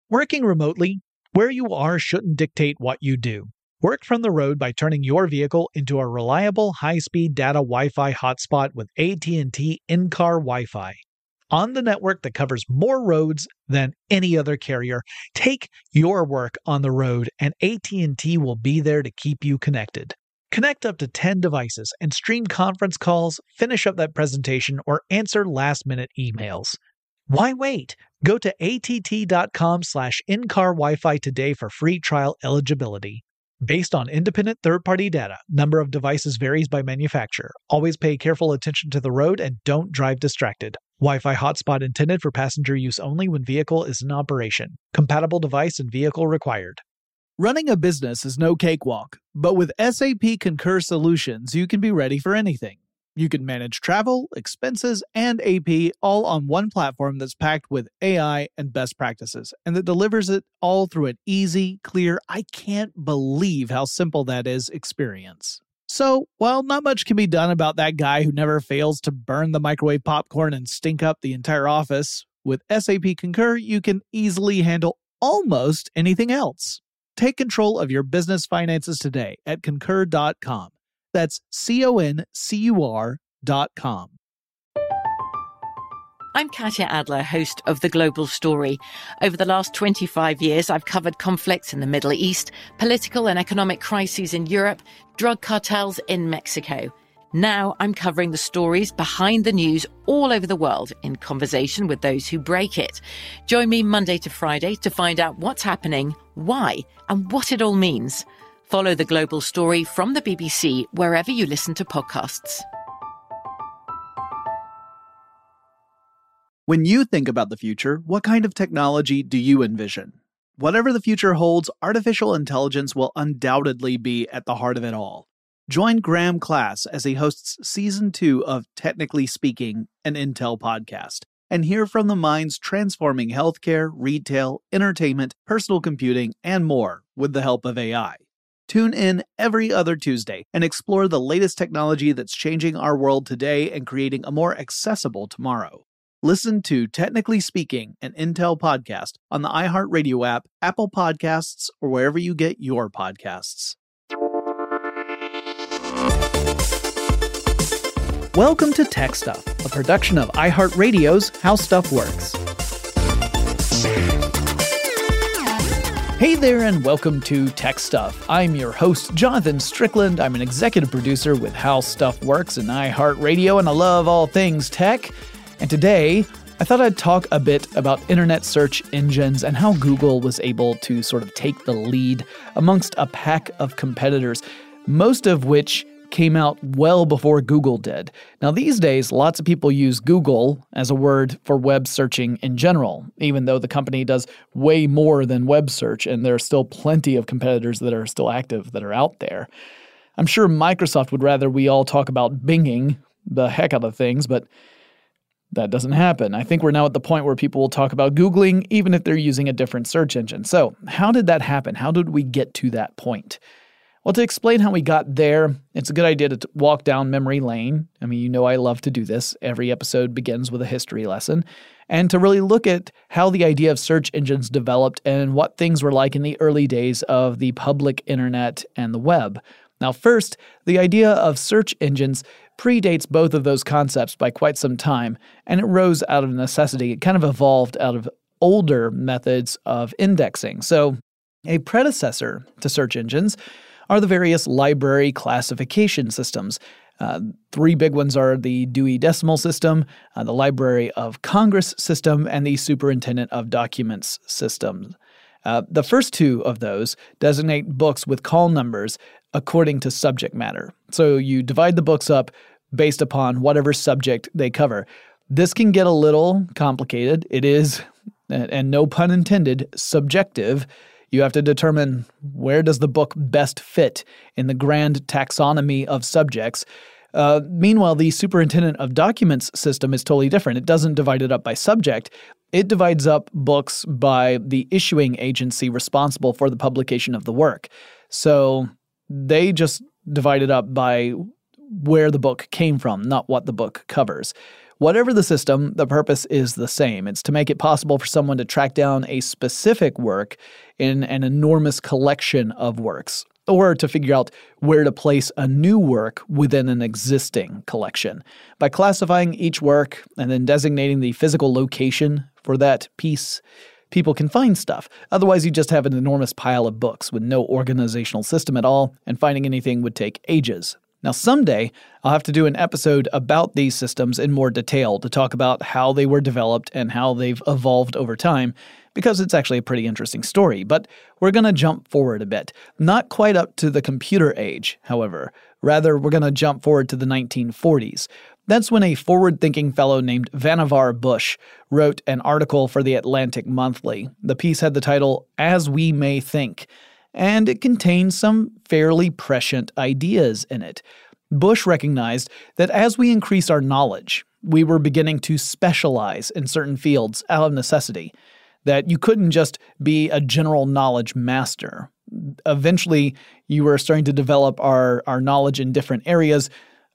Working remotely, where you are shouldn't dictate what you do. Work from the road by turning your vehicle into a reliable high-speed data Wi-Fi hotspot with AT&T in-car Wi-Fi. On the network that covers more roads than any other carrier, take your work on the road and AT&T will be there to keep you connected. Connect up to 10 devices and stream conference calls, finish up that presentation, or answer last-minute emails. Why wait? Go to att.com/in-car Wi-Fi today for free trial eligibility. Based on independent third-party data, number of devices varies by manufacturer. Always pay careful attention to the road and don't drive distracted. Wi-Fi hotspot intended for passenger use only when vehicle is in operation. Compatible device and vehicle required. Running a business is no cakewalk, but with SAP Concur Solutions, you can be ready for anything. You can manage travel, expenses, and AP all on one platform that's packed with AI and best practices, and that delivers it all through an easy, clear, I can't believe how simple that is experience. So, while not much can be done about that guy who never fails to burn the microwave popcorn and stink up the entire office, with SAP Concur, you can easily handle almost anything else. Take control of your business finances today at Concur.com. That's CONCUR.com. I'm Katya Adler, host of The Global Story. Over the last 25 years, I've covered conflicts in the Middle East, political and economic crises in Europe, drug cartels in Mexico. Now I'm covering the stories behind the news all over the world in conversation with those who break it. Join me Monday to Friday to find out what's happening, why, and what it all means. Follow The Global Story from the BBC wherever you listen to podcasts. When you think about the future, what kind of technology do you envision? Whatever the future holds, artificial intelligence will undoubtedly be at the heart of it all. Join Graham Class as he hosts Season 2 of Technically Speaking, an Intel podcast, and hear from the minds transforming healthcare, retail, entertainment, personal computing, and more with the help of AI. Tune in every other Tuesday and explore the latest technology that's changing our world today and creating a more accessible tomorrow. Listen to Technically Speaking, an Intel podcast on the iHeartRadio app, Apple Podcasts, or wherever you get your podcasts. Welcome to Tech Stuff, a production of iHeartRadio's How Stuff Works. Hey there, and welcome to Tech Stuff. I'm your host, Jonathan Strickland. I'm an executive producer with How Stuff Works and iHeartRadio, and I love all things tech. And today, I thought I'd talk a bit about internet search engines and how Google was able to sort of take the lead amongst a pack of competitors, most of which came out well before Google did. Now, these days, lots of people use Google as a word for web searching in general, even though the company does way more than web search, and there are still plenty of competitors that are still active that are out there. I'm sure Microsoft would rather we all talk about Binging the heck out of things, but that doesn't happen. I think we're now at the point where people will talk about Googling even if they're using a different search engine. So how did that happen? How did we get to that point? Well, to explain how we got there, it's a good idea to walk down memory lane. I mean, you know I love to do this. Every episode begins with a history lesson. And to really look at how the idea of search engines developed and what things were like in the early days of the public internet and the web. Now, first, the idea of search engines predates both of those concepts by quite some time, and it rose out of necessity. It kind of evolved out of older methods of indexing. So, a predecessor to search engines are the various library classification systems. Three big ones are the Dewey Decimal System, the Library of Congress system, and the Superintendent of Documents system. The first two of those designate books with call numbers according to subject matter. So you divide the books up based upon whatever subject they cover. This can get a little complicated. It is, and no pun intended, subjective. You have to determine where does the book best fit in the grand taxonomy of subjects. Meanwhile, the Superintendent of Documents system is totally different. It doesn't divide it up by subject. It divides up books by the issuing agency responsible for the publication of the work. So they just divide it up by where the book came from, not what the book covers. Whatever the system, the purpose is the same. It's to make it possible for someone to track down a specific work in an enormous collection of works, or to figure out where to place a new work within an existing collection. By classifying each work and then designating the physical location for that piece, people can find stuff. Otherwise, you just have an enormous pile of books with no organizational system at all, and finding anything would take ages. Now, someday, I'll have to do an episode about these systems in more detail to talk about how they were developed and how they've evolved over time, because it's actually a pretty interesting story. But we're going to jump forward a bit. Not quite up to the computer age, however. Rather, we're going to jump forward to the 1940s. That's when a forward-thinking fellow named Vannevar Bush wrote an article for the Atlantic Monthly. The piece had the title, As We May Think, and it contained some fairly prescient ideas in it. Bush recognized that as we increase our knowledge, we were beginning to specialize in certain fields out of necessity, that you couldn't just be a general knowledge master. Eventually, you were starting to develop our knowledge in different areas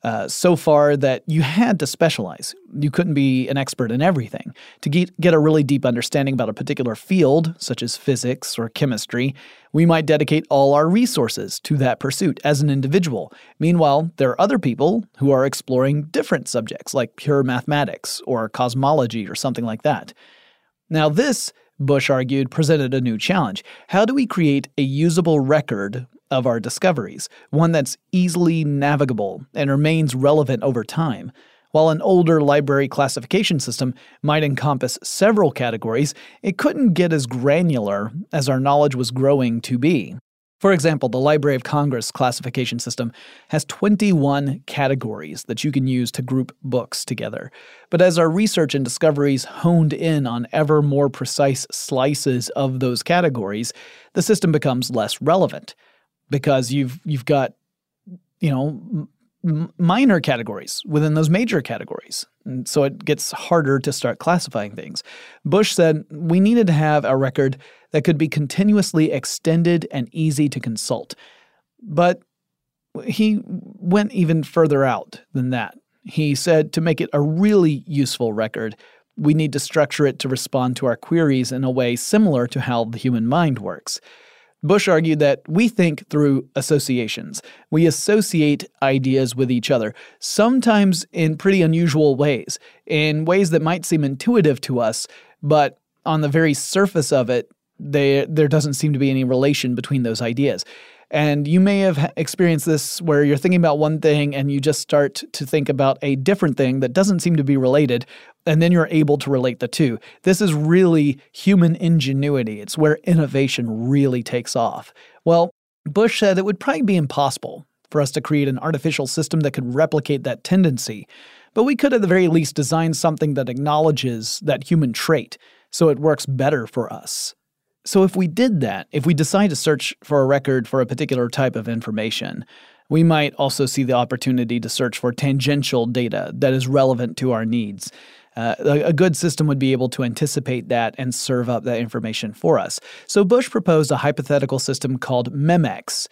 so far that you had to specialize. You couldn't be an expert in everything. To get a really deep understanding about a particular field, such as physics or chemistry, we might dedicate all our resources to that pursuit as an individual. Meanwhile, there are other people who are exploring different subjects, like pure mathematics or cosmology or something like that. Now this, Bush argued, presented a new challenge. How do we create a usable record of our discoveries, one that's easily navigable and remains relevant over time? While an older library classification system might encompass several categories, it couldn't get as granular as our knowledge was growing to be. For example, the Library of Congress classification system has 21 categories that you can use to group books together. But as our research and discoveries honed in on ever more precise slices of those categories, the system becomes less relevant because you've got, minor categories within those major categories. And so it gets harder to start classifying things. Bush said we needed to have a record that could be continuously extended and easy to consult. But he went even further out than that. He said to make it a really useful record, we need to structure it to respond to our queries in a way similar to how the human mind works. Bush argued that we think through associations. We associate ideas with each other, sometimes in pretty unusual ways, in ways that might seem intuitive to us, but on the very surface of it, there doesn't seem to be any relation between those ideas. And you may have experienced this where you're thinking about one thing and you just start to think about a different thing that doesn't seem to be related, and then you're able to relate the two. This is really human ingenuity. It's where innovation really takes off. Well, Bush said it would probably be impossible for us to create an artificial system that could replicate that tendency, but we could at the very least design something that acknowledges that human trait so it works better for us. So if we did that, if we decide to search for a record for a particular type of information, we might also see the opportunity to search for tangential data that is relevant to our needs. A good system would be able to anticipate that and serve up that information for us. So Bush proposed a hypothetical system called MEMEX,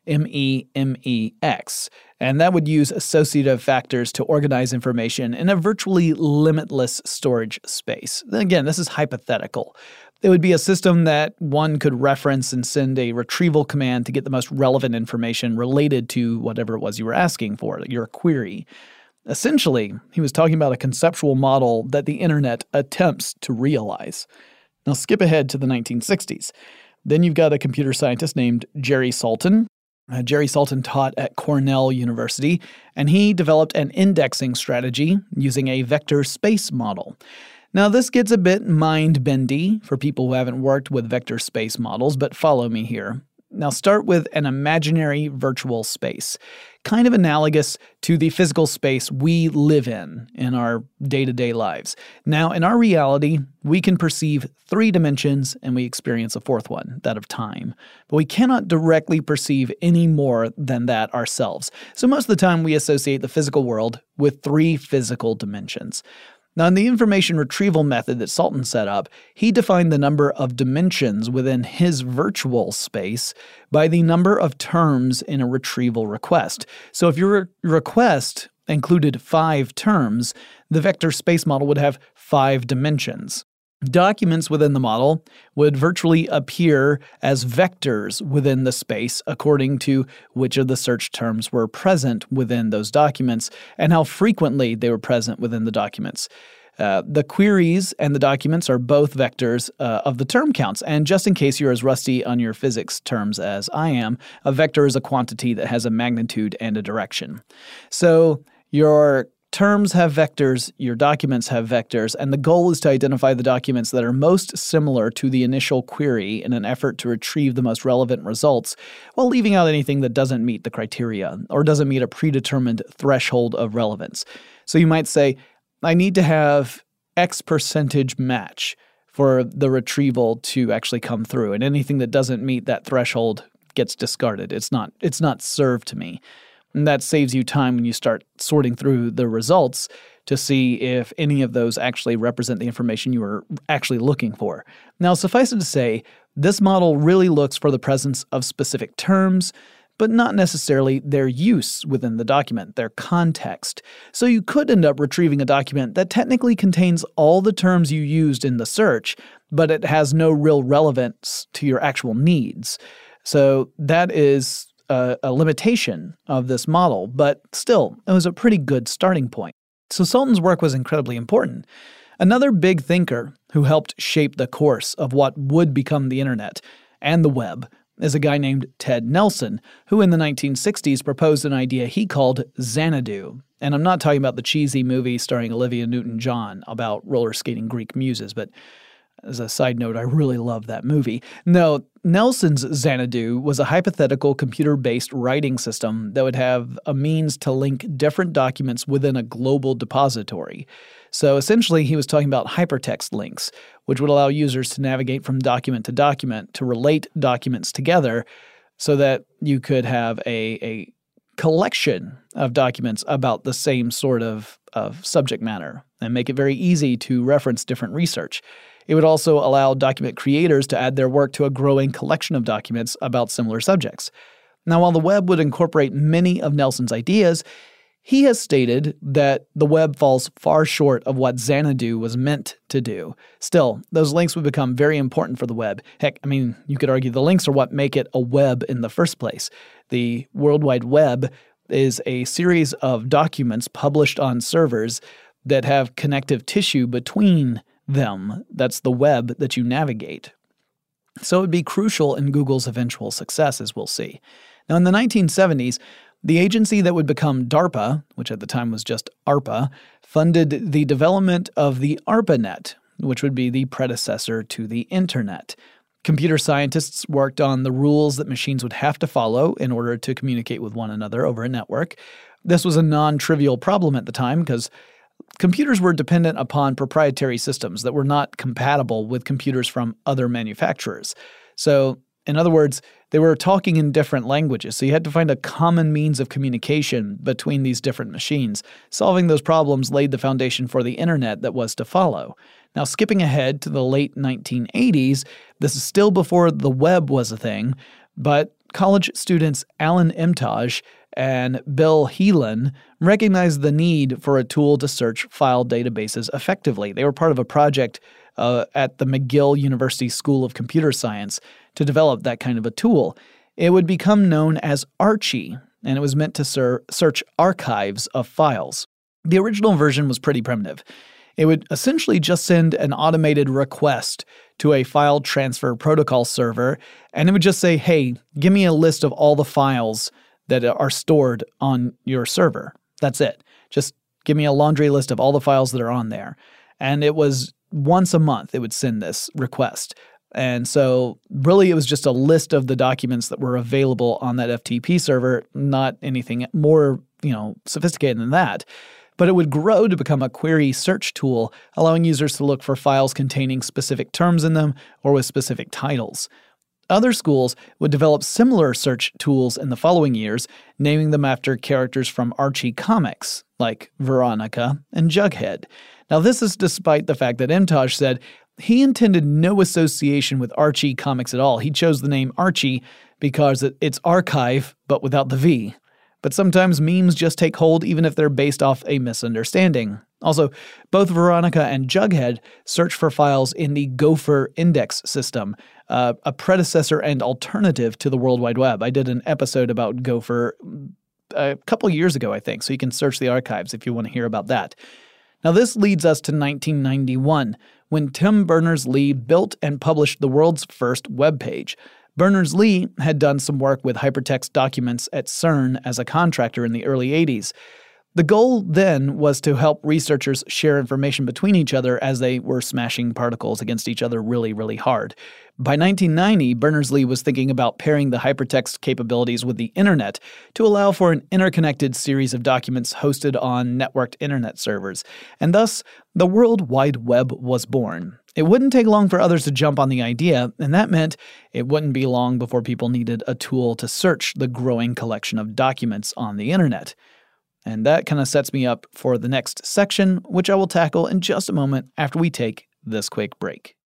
MEMEX, and that would use associative factors to organize information in a virtually limitless storage space. Again, this is hypothetical. It would be a system that one could reference and send a retrieval command to get the most relevant information related to whatever it was you were asking for, your query. Essentially, he was talking about a conceptual model that the internet attempts to realize. Now skip ahead to the 1960s. Then you've got a computer scientist named Jerry Salton. Jerry Salton taught at Cornell University, and he developed an indexing strategy using a vector space model. Now, this gets a bit mind-bendy for people who haven't worked with vector space models, but follow me here. Now, start with an imaginary virtual space, kind of analogous to the physical space we live in our day-to-day lives. Now, in our reality, we can perceive 3 dimensions and we experience a 4th one, that of time. But we cannot directly perceive any more than that ourselves. So most of the time, we associate the physical world with 3 physical dimensions. Now, in the information retrieval method that Salton set up, he defined the number of dimensions within his virtual space by the number of terms in a retrieval request. So if your request included 5 terms, the vector space model would have 5 dimensions. Documents within the model would virtually appear as vectors within the space according to which of the search terms were present within those documents and how frequently they were present within the documents. The queries and the documents are both vectors of the term counts. And just in case you're as rusty on your physics terms as I am, a vector is a quantity that has a magnitude and a direction. So your terms have vectors, your documents have vectors, and the goal is to identify the documents that are most similar to the initial query in an effort to retrieve the most relevant results while leaving out anything that doesn't meet the criteria or doesn't meet a predetermined threshold of relevance. So you might say, I need to have X percentage match for the retrieval to actually come through, and anything that doesn't meet that threshold gets discarded. It's not served to me. And that saves you time when you start sorting through the results to see if any of those actually represent the information you were actually looking for. Now, suffice it to say, this model really looks for the presence of specific terms, but not necessarily their use within the document, their context. So you could end up retrieving a document that technically contains all the terms you used in the search, but it has no real relevance to your actual needs. So that is a limitation of this model, but still, it was a pretty good starting point. So Sultan's work was incredibly important. Another big thinker who helped shape the course of what would become the internet and the web is a guy named Ted Nelson, who in the 1960s proposed an idea he called Xanadu. And I'm not talking about the cheesy movie starring Olivia Newton-John about roller skating Greek muses, but as a side note, I really love that movie. No, Nelson's Xanadu was a hypothetical computer-based writing system that would have a means to link different documents within a global depository. So essentially, he was talking about hypertext links, which would allow users to navigate from document to document to relate documents together so that you could have a collection of documents about the same sort of subject matter and make it very easy to reference different research. It would also allow document creators to add their work to a growing collection of documents about similar subjects. Now, while the web would incorporate many of Nelson's ideas, he has stated that the web falls far short of what Xanadu was meant to do. Still, those links would become very important for the web. Heck, I mean, you could argue the links are what make it a web in the first place. The World Wide Web is a series of documents published on servers that have connective tissue between them. That's the web that you navigate. So it would be crucial in Google's eventual success, as we'll see. Now, in the 1970s, the agency that would become DARPA, which at the time was just ARPA, funded the development of the ARPANET, which would be the predecessor to the Internet. Computer scientists worked on the rules that machines would have to follow in order to communicate with one another over a network. This was a non-trivial problem at the time because computers were dependent upon proprietary systems that were not compatible with computers from other manufacturers. So, in other words, they were talking in different languages, so you had to find a common means of communication between these different machines. Solving those problems laid the foundation for the internet that was to follow. Now, skipping ahead to the late 1980s, this is still before the web was a thing, but college students Alan Emtage and Bill Heelan recognized the need for a tool to search file databases effectively. They were part of a project at the McGill University School of Computer Science to develop that kind of a tool. It would become known as Archie, and it was meant to search archives of files. The original version was pretty primitive. It would essentially just send an automated request to a file transfer protocol server, and it would just say, hey, give me a list of all the files that are stored on your server. That's it. Just give me a laundry list of all the files that are on there. And it was once a month it would send this request. And so really it was just a list of the documents that were available on that FTP server, not anything more, sophisticated than that. But it would grow to become a query search tool, allowing users to look for files containing specific terms in them or with specific titles. Other schools would develop similar search tools in the following years, naming them after characters from Archie comics, like Veronica and Jughead. Now, this is despite the fact that Emtage said he intended no association with Archie comics at all. He chose the name Archie because it's archive, but without the V. But sometimes memes just take hold even if they're based off a misunderstanding. Also, both Veronica and Jughead search for files in the Gopher index system, a predecessor and alternative to the World Wide Web. I did an episode about Gopher a couple years ago, I think, so you can search the archives if you want to hear about that. Now, this leads us to 1991, when Tim Berners-Lee built and published the world's first web page. Berners-Lee had done some work with hypertext documents at CERN as a contractor in the early 80s. The goal then was to help researchers share information between each other as they were smashing particles against each other really, really hard. By 1990, Berners-Lee was thinking about pairing the hypertext capabilities with the internet to allow for an interconnected series of documents hosted on networked internet servers, and thus the World Wide Web was born. It wouldn't take long for others to jump on the idea, and that meant it wouldn't be long before people needed a tool to search the growing collection of documents on the internet. And that kind of sets me up for the next section, which I will tackle in just a moment after we take this quick break.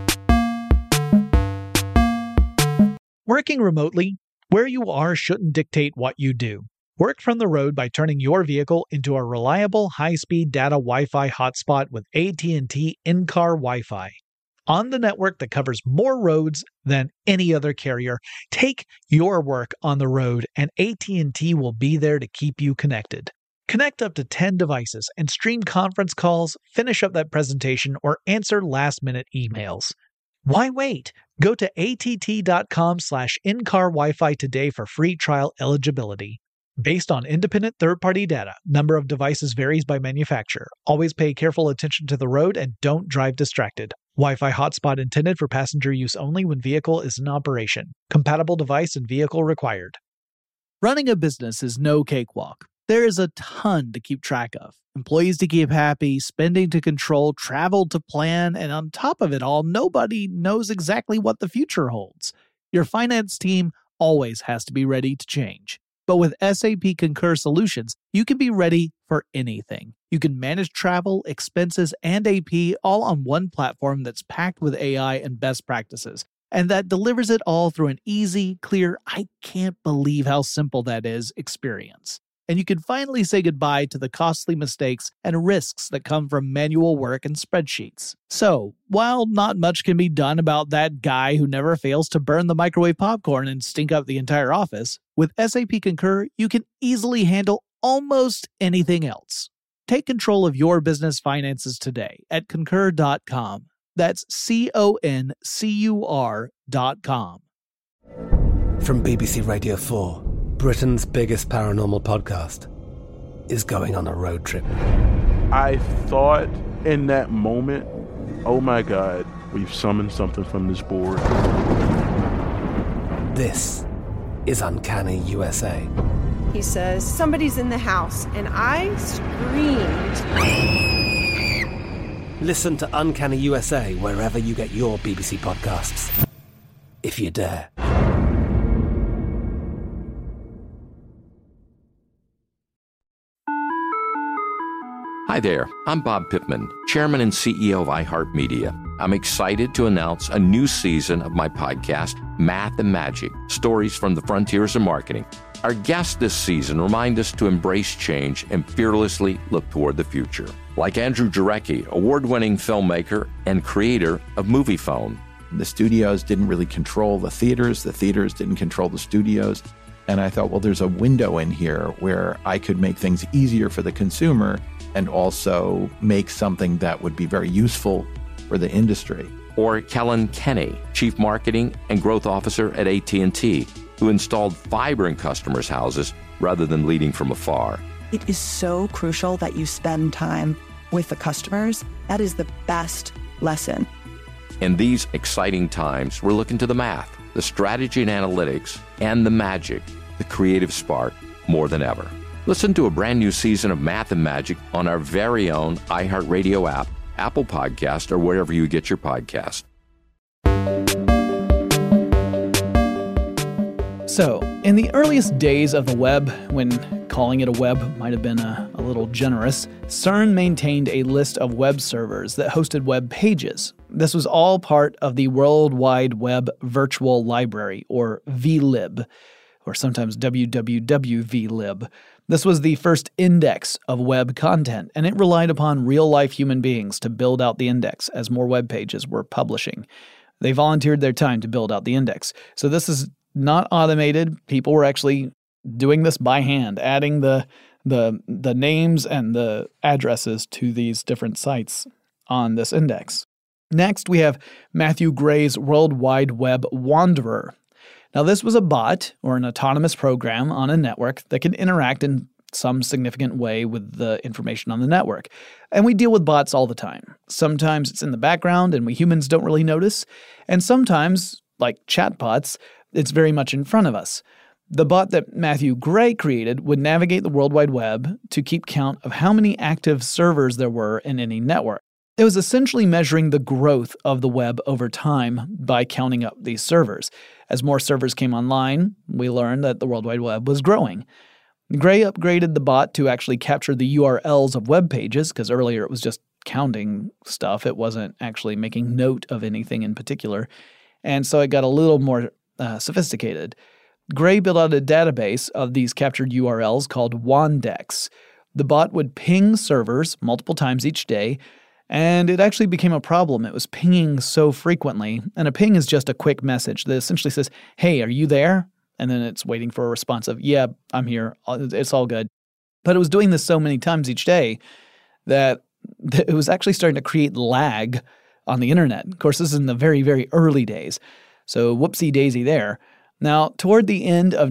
Working remotely, where you are shouldn't dictate what you do. Work from the road by turning your vehicle into a reliable high-speed data Wi-Fi hotspot with AT&T in-car Wi-Fi. On the network that covers more roads than any other carrier, take your work on the road and AT&T will be there to keep you connected. Connect up to 10 devices and stream conference calls, finish up that presentation, or answer last-minute emails. Why wait? Go to att.com/in-car Wi-Fi today for free trial eligibility. Based on independent third-party data, number of devices varies by manufacturer. Always pay careful attention to the road and don't drive distracted. Wi-Fi hotspot intended for passenger use only when vehicle is in operation. Compatible device and vehicle required. Running a business is no cakewalk. There is a ton to keep track of. Employees to keep happy, spending to control, travel to plan, and on top of it all, nobody knows exactly what the future holds. Your finance team always has to be ready to change. But with SAP Concur Solutions, you can be ready for anything. You can manage travel, expenses, and AP all on one platform that's packed with AI and best practices, and that delivers it all through an easy, clear, I can't believe how simple that is experience. And you can finally say goodbye to the costly mistakes and risks that come from manual work and spreadsheets. So, while not much can be done about that guy who never fails to burn the microwave popcorn and stink up the entire office, with SAP Concur, you can easily handle almost anything else. Take control of your business finances today at concur.com. That's CONCUR.com. From BBC Radio 4, Britain's biggest paranormal podcast is going on a road trip. I thought in that moment, oh my God, we've summoned something from this board. This is Uncanny USA. He says, somebody's in the house, and I screamed. Listen to Uncanny USA wherever you get your BBC podcasts, if you dare. Hi there, I'm Bob Pittman, Chairman and CEO of iHeartMedia. I'm excited to announce a new season of my podcast, Math and Magic, Stories from the Frontiers of Marketing. Our guests this season remind us to embrace change and fearlessly look toward the future. Like Andrew Jarecki, award-winning filmmaker and creator of Moviefone. The studios didn't really control the theaters didn't control the studios. And I thought, well, there's a window in here where I could make things easier for the consumer and also make something that would be very useful for the industry. Or Kellen Kenny, Chief Marketing and Growth Officer at AT&T, who installed fiber in customers' houses rather than leading from afar. It is so crucial that you spend time with the customers. That is the best lesson. In these exciting times, we're looking to the math, the strategy and analytics, and the magic, the creative spark, more than ever. Listen to a brand new season of Math and Magic on our very own iHeartRadio app, Apple Podcast, or wherever you get your podcast. So, in the earliest days of the web, when calling it a web might have been a little generous, CERN maintained a list of web servers that hosted web pages. This was all part of the World Wide Web Virtual Library, or VLib. or sometimes www.vlib. This was the first index of web content, and it relied upon real-life human beings to build out the index as more web pages were publishing. They volunteered their time to build out the index. So this is not automated. People were actually doing this by hand, adding the names and the addresses to these different sites on this index. Next, we have Matthew Gray's World Wide Web Wanderer. Now, this was a bot or an autonomous program on a network that can interact in some significant way with the information on the network. And we deal with bots all the time. Sometimes it's in the background and we humans don't really notice. And sometimes, like chatbots, it's very much in front of us. The bot that Matthew Gray created would navigate the World Wide Web to keep count of how many active servers there were in any network. It was essentially measuring the growth of the web over time by counting up these servers. As more servers came online, we learned that the World Wide Web was growing. Gray upgraded the bot to actually capture the URLs of web pages, because earlier it was just counting stuff. It wasn't actually making note of anything in particular. And so it got a little more sophisticated. Gray built out a database of these captured URLs called Wandex. The bot would ping servers multiple times each day, and it actually became a problem. It was pinging so frequently, and a ping is just a quick message that essentially says, "Hey, are you there?" And then it's waiting for a response of, "Yeah, I'm here. It's all good." But it was doing this so many times each day that it was actually starting to create lag on the internet. Of course, this is in the very, very early days. So whoopsie daisy there. Now, toward the end of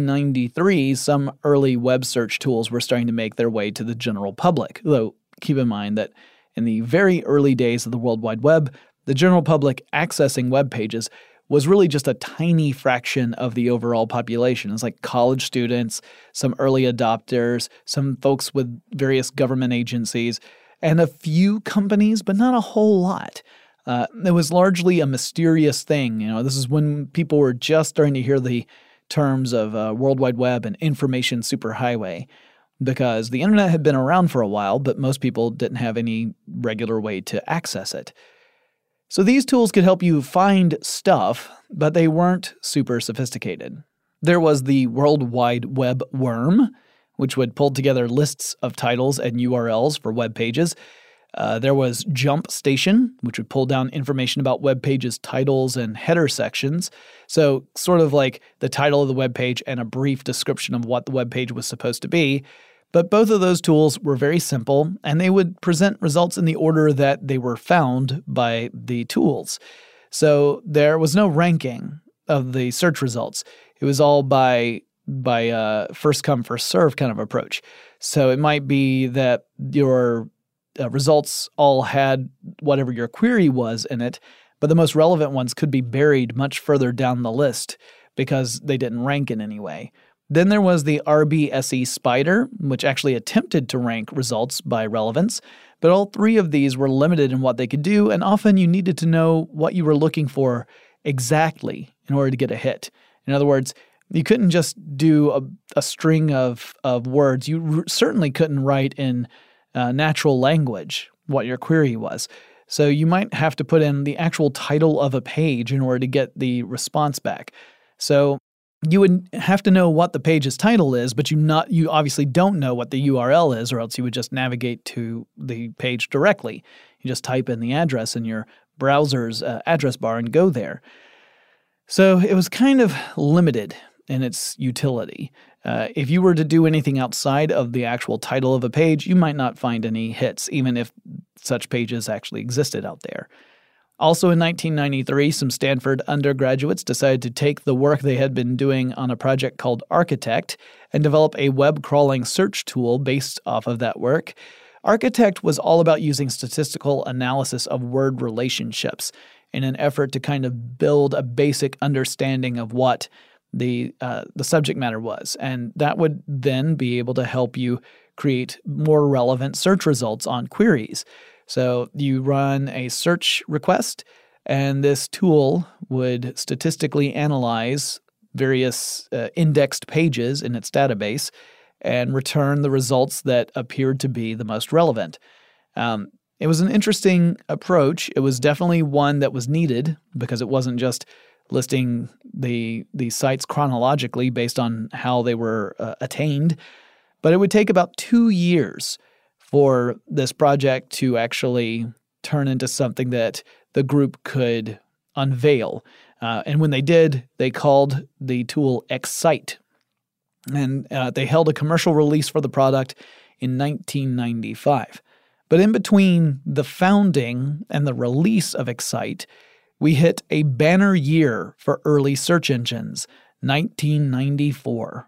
1993, some early web search tools were starting to make their way to the general public. Though, keep in mind that in the very early days of the World Wide Web, the general public accessing web pages was really just a tiny fraction of the overall population. It's like college students, some early adopters, some folks with various government agencies, and a few companies, but not a whole lot. It was largely a mysterious thing. This is when people were just starting to hear the terms of World Wide Web and information superhighway, because the internet had been around for a while, but most people didn't have any regular way to access it. So these tools could help you find stuff, but they weren't super sophisticated. There was the World Wide Web Worm, which would pull together lists of titles and URLs for web pages. There was Jump Station, which would pull down information about web pages' titles and header sections. So sort of like the title of the web page and a brief description of what the web page was supposed to be. But both of those tools were very simple, and they would present results in the order that they were found by the tools. So there was no ranking of the search results. It was all by first come, first serve kind of approach. So it might be that your results all had whatever your query was in it, but the most relevant ones could be buried much further down the list because they didn't rank in any way. Then there was the RBSE Spider, which actually attempted to rank results by relevance, but all three of these were limited in what they could do, and often you needed to know what you were looking for exactly in order to get a hit. In other words, you couldn't just do a string of words. You certainly couldn't write in natural language what your query was. So you might have to put in the actual title of a page in order to get the response back. So you would have to know what the page's title is, but you obviously don't know what the URL is, or else you would just navigate to the page directly. You just type in the address in your browser's address bar and go there. So it was kind of limited in its utility. If you were to do anything outside of the actual title of a page, you might not find any hits, even if such pages actually existed out there. Also in 1993, some Stanford undergraduates decided to take the work they had been doing on a project called Architect and develop a web crawling search tool based off of that work. Architect was all about using statistical analysis of word relationships in an effort to kind of build a basic understanding of what the subject matter was. And that would then be able to help you create more relevant search results on queries. So you run a search request, and this tool would statistically analyze various indexed pages in its database and return the results that appeared to be the most relevant. It was an interesting approach. It was definitely one that was needed because it wasn't just listing the sites chronologically based on how they were attained. But it would take about 2 years for this project to actually turn into something that the group could unveil. And when they did, they called the tool Excite. And they held a commercial release for the product in 1995. But in between the founding and the release of Excite, we hit a banner year for early search engines, 1994.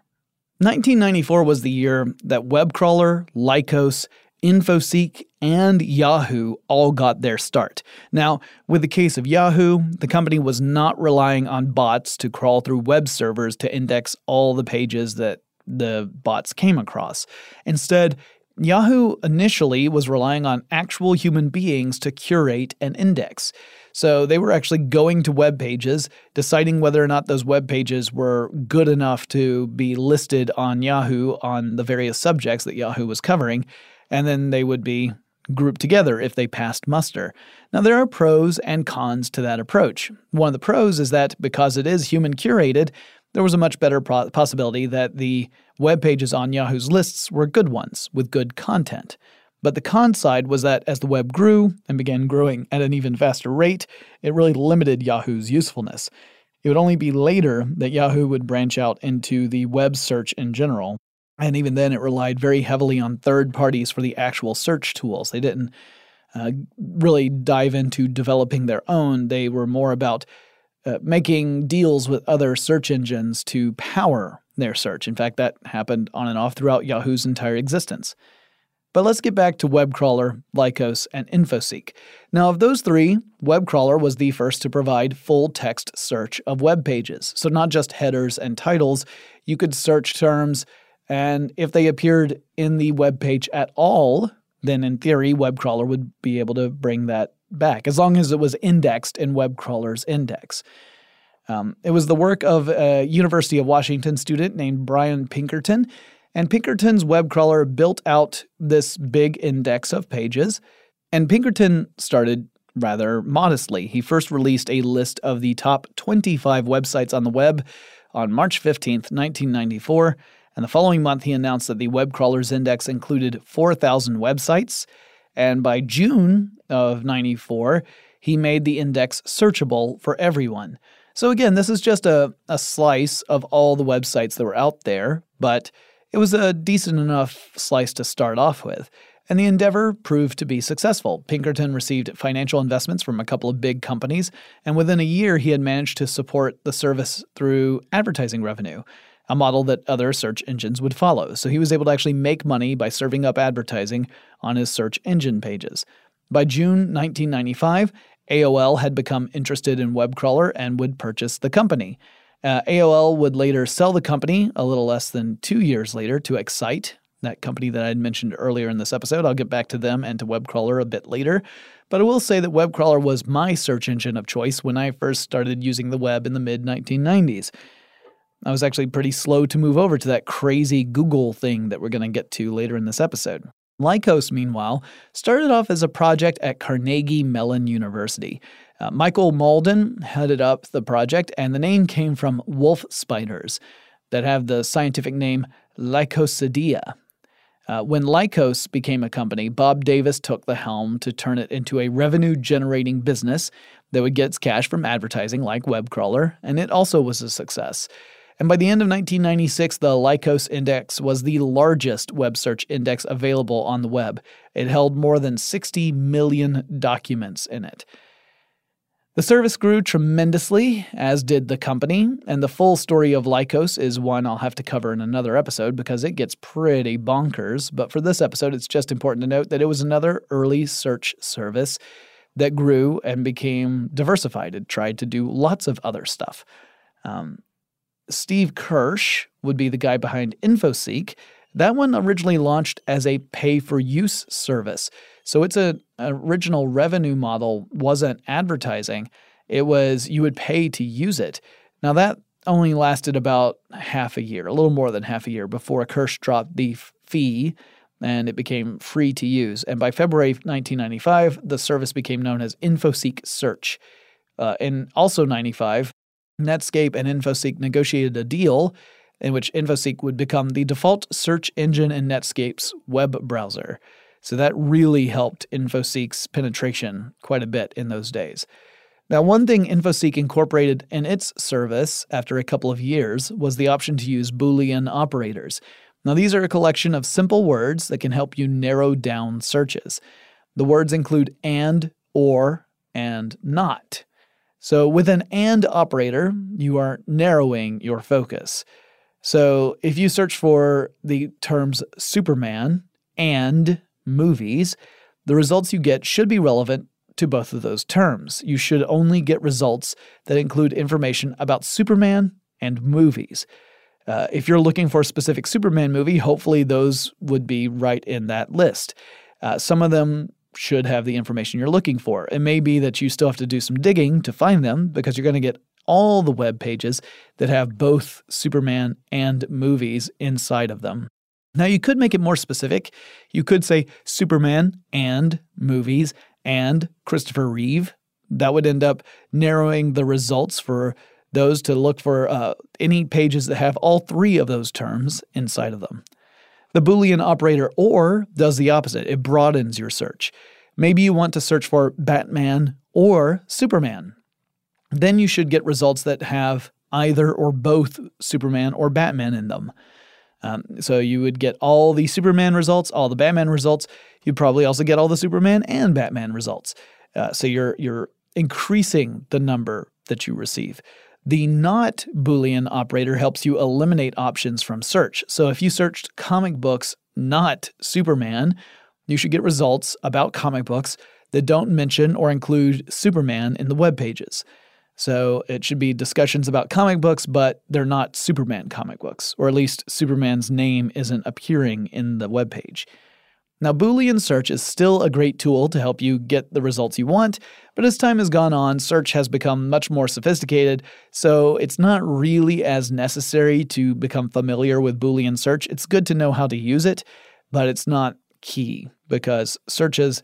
1994 was the year that WebCrawler, Lycos, InfoSeek, and Yahoo all got their start. Now, with the case of Yahoo, the company was not relying on bots to crawl through web servers to index all the pages that the bots came across. Instead, Yahoo initially was relying on actual human beings to curate and index. So they were actually going to web pages, deciding whether or not those web pages were good enough to be listed on Yahoo on the various subjects that Yahoo was covering, and then they would be grouped together if they passed muster. Now, there are pros and cons to that approach. One of the pros is that because it is human curated, there was a much better possibility that the web pages on Yahoo's lists were good ones with good content. But the con side was that as the web grew and began growing at an even faster rate, it really limited Yahoo's usefulness. It would only be later that Yahoo would branch out into the web search in general. And even then, it relied very heavily on third parties for the actual search tools. They didn't really dive into developing their own. They were more about making deals with other search engines to power their search. In fact, that happened on and off throughout Yahoo's entire existence. But let's get back to WebCrawler, Lycos, and InfoSeek. Now, of those three, WebCrawler was the first to provide full-text search of web pages. So not just headers and titles. You could search terms, and if they appeared in the web page at all, then in theory, WebCrawler would be able to bring that back, as long as it was indexed in WebCrawler's index. It was the work of a University of Washington student named Brian Pinkerton, and Pinkerton's WebCrawler built out this big index of pages, and Pinkerton started rather modestly. He first released a list of the top 25 websites on the web on March 15th, 1994, and the following month he announced that the WebCrawler's index included 4,000 websites, and by June of 94, he made the index searchable for everyone. So again, this is just a slice of all the websites that were out there, but it was a decent enough slice to start off with. And the endeavor proved to be successful. Pinkerton received financial investments from a couple of big companies, and within a year he had managed to support the service through advertising revenue, a model that other search engines would follow. So he was able to actually make money by serving up advertising on his search engine pages. By June 1995, AOL had become interested in WebCrawler and would purchase the company. AOL would later sell the company a little less than 2 years later to Excite, that company that I had mentioned earlier in this episode. I'll get back to them and to WebCrawler a bit later. But I will say that WebCrawler was my search engine of choice when I first started using the web in the mid-1990s. I was actually pretty slow to move over to that crazy Google thing that we're going to get to later in this episode. Lycos, meanwhile, started off as a project at Carnegie Mellon University. Michael Malden headed up the project, and the name came from wolf spiders that have the scientific name Lycosidia. When Lycos became a company, Bob Davis took the helm to turn it into a revenue-generating business that would get its cash from advertising like WebCrawler, and it also was a success. And by the end of 1996, the Lycos index was the largest web search index available on the web. It held more than 60 million documents in it. The service grew tremendously, as did the company, and the full story of Lycos is one I'll have to cover in another episode because it gets pretty bonkers. But for this episode, it's just important to note that it was another early search service that grew and became diversified. It tried to do lots of other stuff. Steve Kirsch would be the guy behind InfoSeek. That one originally launched as a pay-for-use service. So its original revenue model wasn't advertising. It was you would pay to use it. Now that only lasted about half a year, a little more than half a year, before Kirsch dropped the fee and it became free to use. And by February 1995, the service became known as InfoSeek Search. In also 95, Netscape and InfoSeek negotiated a deal in which InfoSeek would become the default search engine in Netscape's web browser. So that really helped InfoSeek's penetration quite a bit in those days. Now, one thing InfoSeek incorporated in its service after a couple of years was the option to use Boolean operators. Now, these are a collection of simple words that can help you narrow down searches. The words include and, or, and not. So with an and operator, you are narrowing your focus. So if you search for the terms Superman and movies, the results you get should be relevant to both of those terms. You should only get results that include information about Superman and movies. If you're looking for a specific Superman movie, hopefully those would be right in that list. Some of them should have the information you're looking for. It may be that you still have to do some digging to find them because you're going to get all the web pages that have both Superman and movies inside of them. Now, you could make it more specific. You could say Superman and movies and Christopher Reeve. That would end up narrowing the results for those to look for any pages that have all three of those terms inside of them. The Boolean operator or does the opposite. It broadens your search. Maybe you want to search for Batman or Superman. Then you should get results that have either or both Superman or Batman in them. So you would get all the Superman results, all the Batman results. You'd probably also get all the Superman and Batman results. So you're increasing the number that you receive. The not Boolean operator helps you eliminate options from search. So if you searched comic books, not Superman, you should get results about comic books that don't mention or include Superman in the web pages. So it should be discussions about comic books, but they're not Superman comic books, or at least Superman's name isn't appearing in the web page. Now, Boolean search is still a great tool to help you get the results you want, but as time has gone on, search has become much more sophisticated, so it's not really as necessary to become familiar with Boolean search. It's good to know how to use it, but it's not key because search has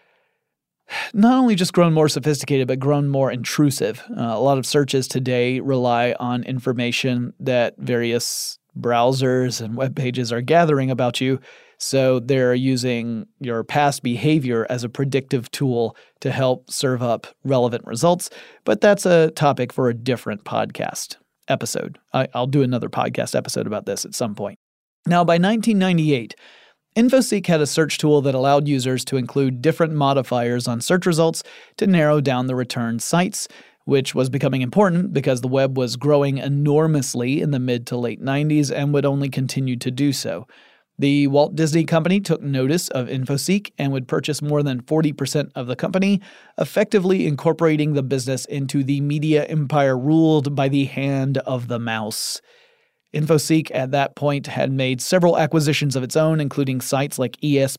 not only just grown more sophisticated, but grown more intrusive. A lot of searches today rely on information that various browsers and web pages are gathering about you. So they're using your past behavior as a predictive tool to help serve up relevant results. But that's a topic for a different podcast episode. I'll do another podcast episode about this at some point. Now, by 1998, InfoSeek had a search tool that allowed users to include different modifiers on search results to narrow down the returned sites, which was becoming important because the web was growing enormously in the mid to late 90s and would only continue to do so. The Walt Disney Company took notice of InfoSeek and would purchase more than 40% of the company, effectively incorporating the business into the media empire ruled by the hand of the mouse. InfoSeek at that point had made several acquisitions of its own, including sites like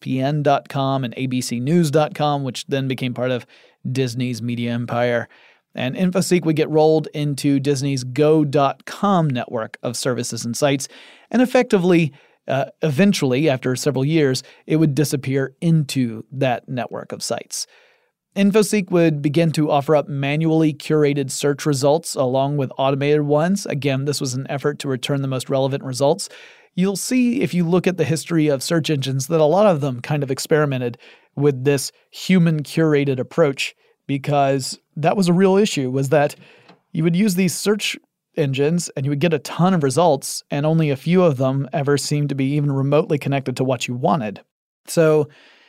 ESPN.com and ABCnews.com, which then became part of Disney's media empire. And InfoSeek would get rolled into Disney's Go.com network of services and sites, and effectively, eventually, after several years, it would disappear into that network of sites. InfoSeek would begin to offer up manually curated search results along with automated ones. Again, this was an effort to return the most relevant results. You'll see if you look at the history of search engines that a lot of them kind of experimented with this human-curated approach because that was a real issue, was that you would use these search engines and you would get a ton of results and only a few of them ever seemed to be even remotely connected to what you wanted. So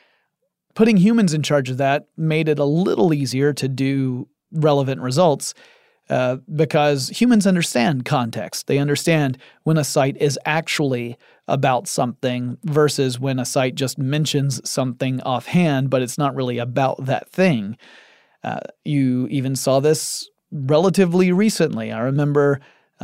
putting humans in charge of that made it a little easier to do relevant results because humans understand context. They understand when a site is actually about something versus when a site just mentions something offhand, but it's not really about that thing. You even saw this relatively recently. I remember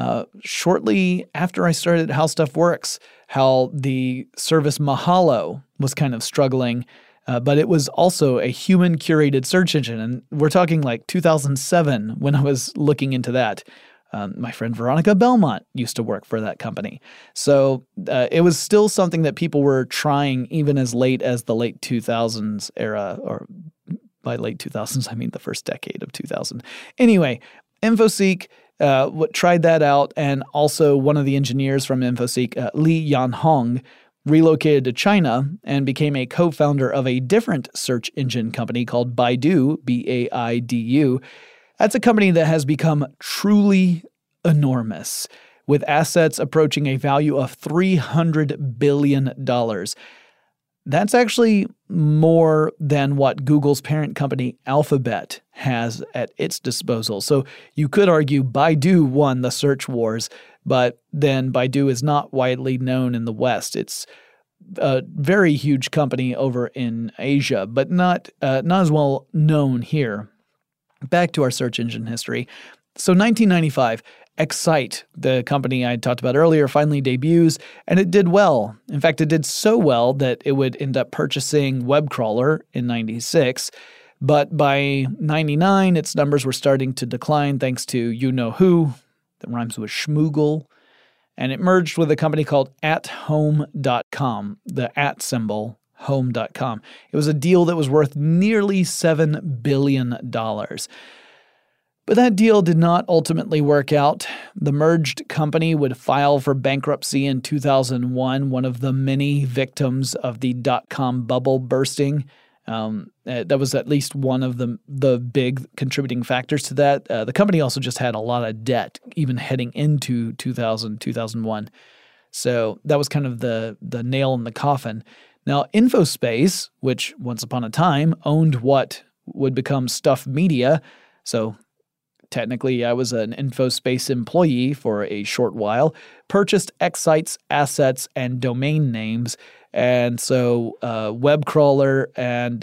shortly after I started How Stuff Works, how the service Mahalo was kind of struggling. But it was also a human-curated search engine, and we're talking like 2007 when I was looking into that. My friend Veronica Belmont used to work for that company. So it was still something that people were trying even as late as the late 2000s era, or by late 2000s, I mean the first decade of 2000. Anyway, InfoSeek tried that out, and also one of the engineers from InfoSeek, Li Yanhong, relocated to China and became a co-founder of a different search engine company called Baidu, B-A-I-D-U. That's a company that has become truly enormous, with assets approaching a value of $300 billion. That's actually more than what Google's parent company Alphabet has at its disposal. So you could argue Baidu won the search wars, but then Baidu is not widely known in the West. It's a very huge company over in Asia, but not as well known here. Back to our search engine history. So 1995, Excite, the company I talked about earlier, finally debuts, and it did well. In fact, it did so well that it would end up purchasing WebCrawler in 96. But by 99, its numbers were starting to decline thanks to you-know-who, that rhymes with Schmoogle, and it merged with a company called @home.com, the @ symbol, home.com. It was a deal that was worth nearly $7 billion. But that deal did not ultimately work out. The merged company would file for bankruptcy in 2001, one of the many victims of the dot-com bubble bursting. That was at least one of the big contributing factors to that. The company also just had a lot of debt, even heading into 2001. So that was kind of the nail in the coffin. Now, InfoSpace, which once upon a time owned what would become Stuff Media, so technically, I was an InfoSpace employee for a short while, purchased Excite's assets and domain names, and so WebCrawler and